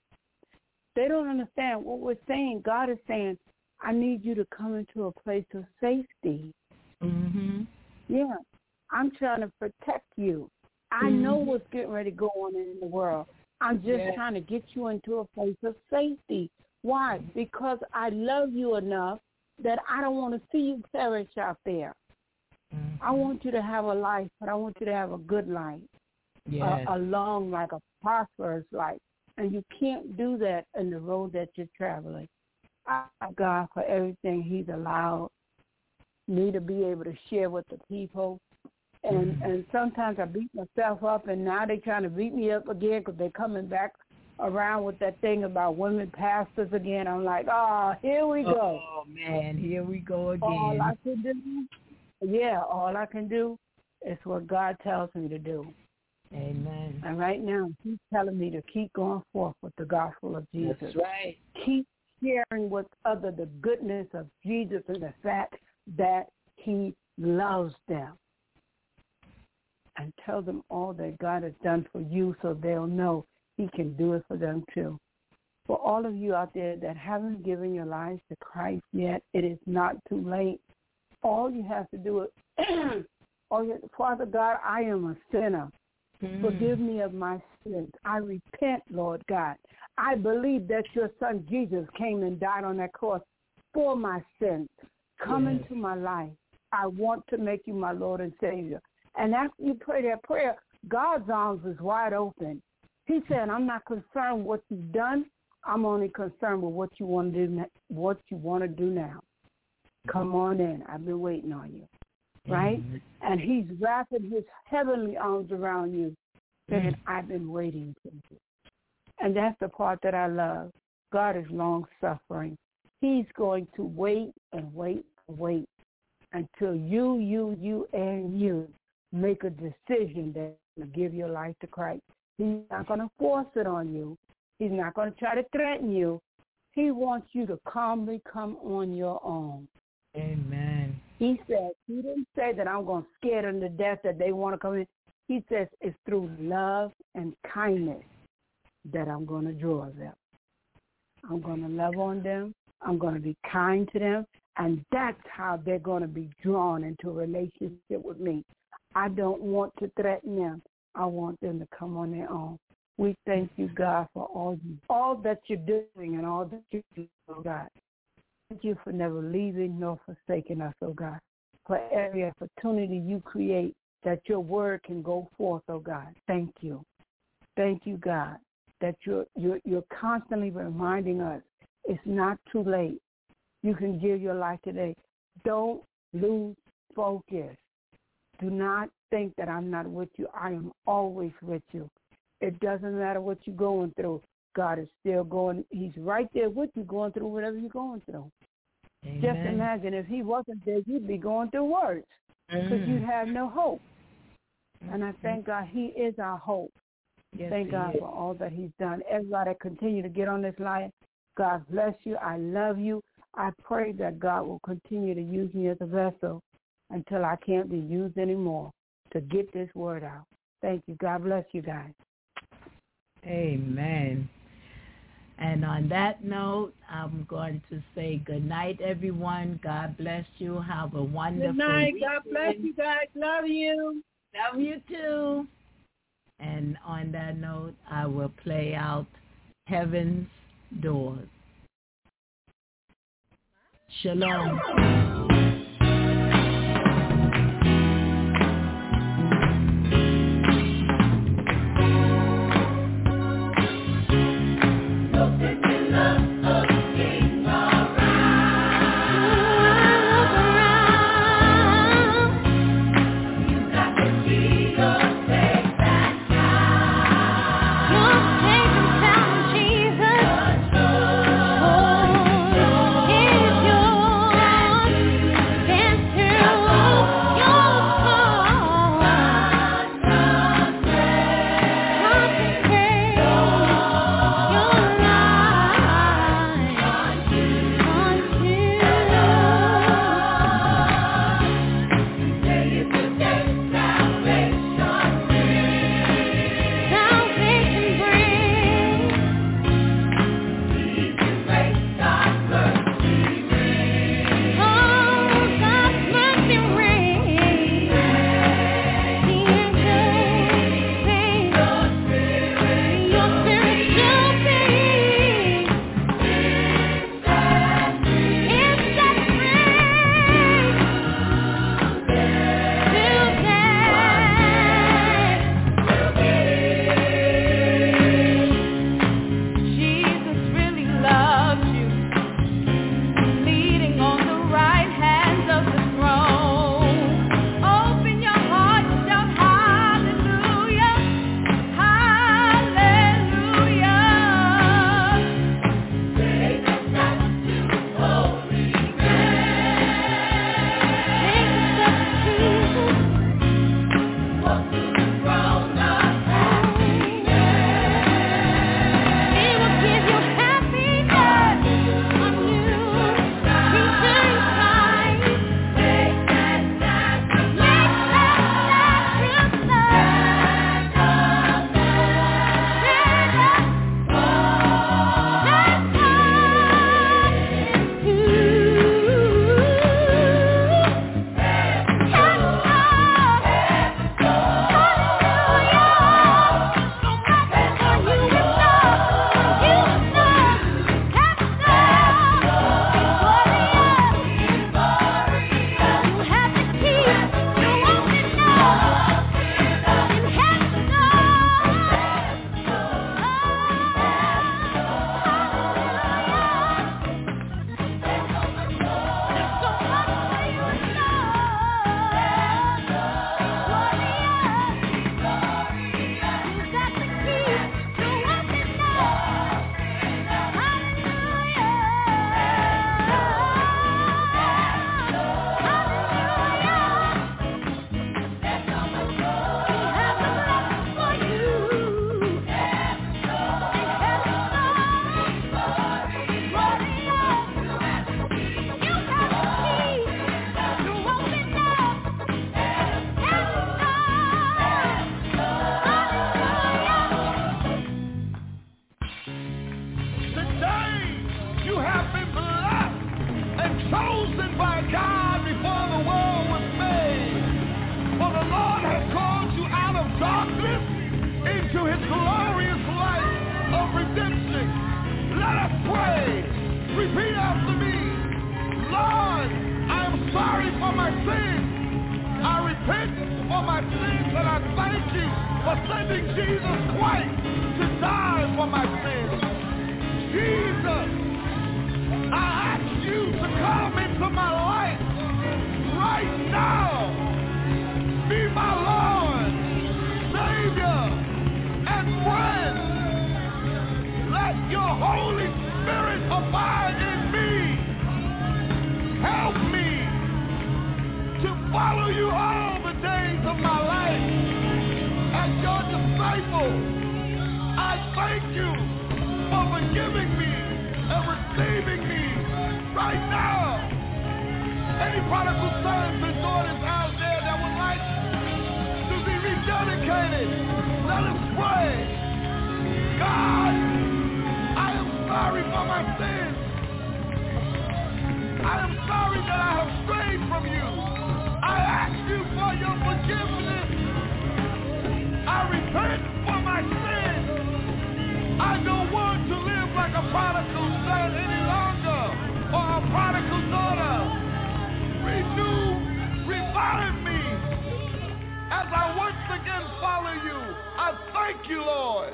They don't understand what we're saying. God is saying, I need you to come into a place of safety. Mm-hmm. Yeah. I'm trying to protect you. I mm-hmm. know what's getting ready to go on in the world. I'm just yeah. trying to get you into a place of safety. Why? Because I love you enough that I don't want to see you perish out there. Mm-hmm. I want you to have a life, but I want you to have a good life, yes. a, a long, like a prosperous life. And you can't do that in the road that you're traveling. I thank God for everything he's allowed me to be able to share with the people. And and sometimes I beat myself up, and now they're trying to beat me up again because they're coming back around with that thing about women pastors again. I'm like, oh, here we go. Oh, man, here we go again. All I can do, yeah, all I can do is what God tells me to do. Amen. And right now, he's telling me to keep going forth with the gospel of Jesus. That's right. Keep sharing with others the goodness of Jesus and the fact that he loves them. And tell them all that God has done for you so they'll know he can do it for them too. For all of you out there that haven't given your lives to Christ yet, it is not too late. All you have to do is, oh, Father God, I am a sinner. Mm. Forgive me of my sins. I repent, Lord God. I believe that your son Jesus came and died on that cross for my sins. Come yes. into my life. I want to make you my Lord and Savior. And after you pray that prayer, God's arms is wide open. He said, I'm not concerned with what you've done. I'm only concerned with what you want to do. What you want to do now. Come on in. I've been waiting on you, right? Mm-hmm. And He's wrapping His heavenly arms around you, saying, mm-hmm. "I've been waiting for you." And that's the part that I love. God is long suffering. He's going to wait and wait and wait until you, you, you, and you make a decision that to give your life to Christ. He's not going to force it on you. He's not going to try to threaten you. He wants you to calmly come on your own. Amen. He said, he didn't say that I'm going to scare them to death that they want to come in. He says it's through love and kindness that I'm going to draw them. I'm going to love on them. I'm going to be kind to them. And that's how they're going to be drawn into a relationship with me. I don't want to threaten them. I want them to come on their own. We thank you, God, for all you, all that you're doing and all that you do, oh God. Thank you for never leaving nor forsaking us, oh God, for every opportunity you create that your word can go forth, oh God. Thank you. Thank you, God, that you're, you're, you're constantly reminding us it's not too late. You can give your life today. Don't lose focus. Do not think that I'm not with you. I am always with you. It doesn't matter what you're going through. God is still going. He's right there with you going through whatever you're going through. Amen. Just imagine if He wasn't there, you'd be going through worse because mm. you'd have no hope. And I thank God He is our hope. Yes, thank God is. For all that He's done. Everybody continue to get on this line. God bless you. I love you. I pray that God will continue to use me as a vessel until I can't be used anymore to get this word out. Thank you. God bless you guys. Amen. And on that note, I'm going to say good night, everyone. God bless you. Have a wonderful Good night. weekend. God bless you guys. Love you. Love you too. And on that note, I will play out Heaven's Doors. Shalom. Jesus, oh, is yours. you have been blessed and chosen by God before the world was made. For the Lord has called you out of darkness into his glorious light of redemption. Let us pray. Repeat after me. Lord, I am sorry for my sins. I repent for my sins, and I thank you for sending Jesus Christ to die for my sins. Jesus, I ask you to come into my life right now. Be my Lord, Savior, and friend. Let your Holy Spirit abide in me. Help me to follow you all the days of my life. As your disciple, I thank you for forgiving me and receiving me right now. Any prodigal sons and daughters out there that would like to be rededicated, let us pray. God, I am sorry for my sins. I am sorry that I have strayed from you. I ask you for your forgiveness. I repent for my sins. I don't want to live like a prodigal son any longer, or a prodigal daughter. Renew, revive me as I once again follow you. I thank you, Lord.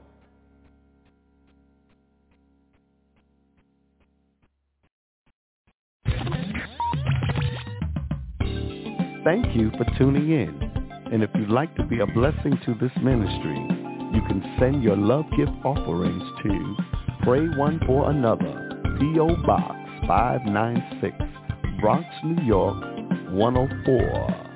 Thank you for tuning in. And if you'd like to be a blessing to this ministry, you can send your love gift offerings to Pray One for Another, P O. Box five nine six, Bronx, New York, one oh four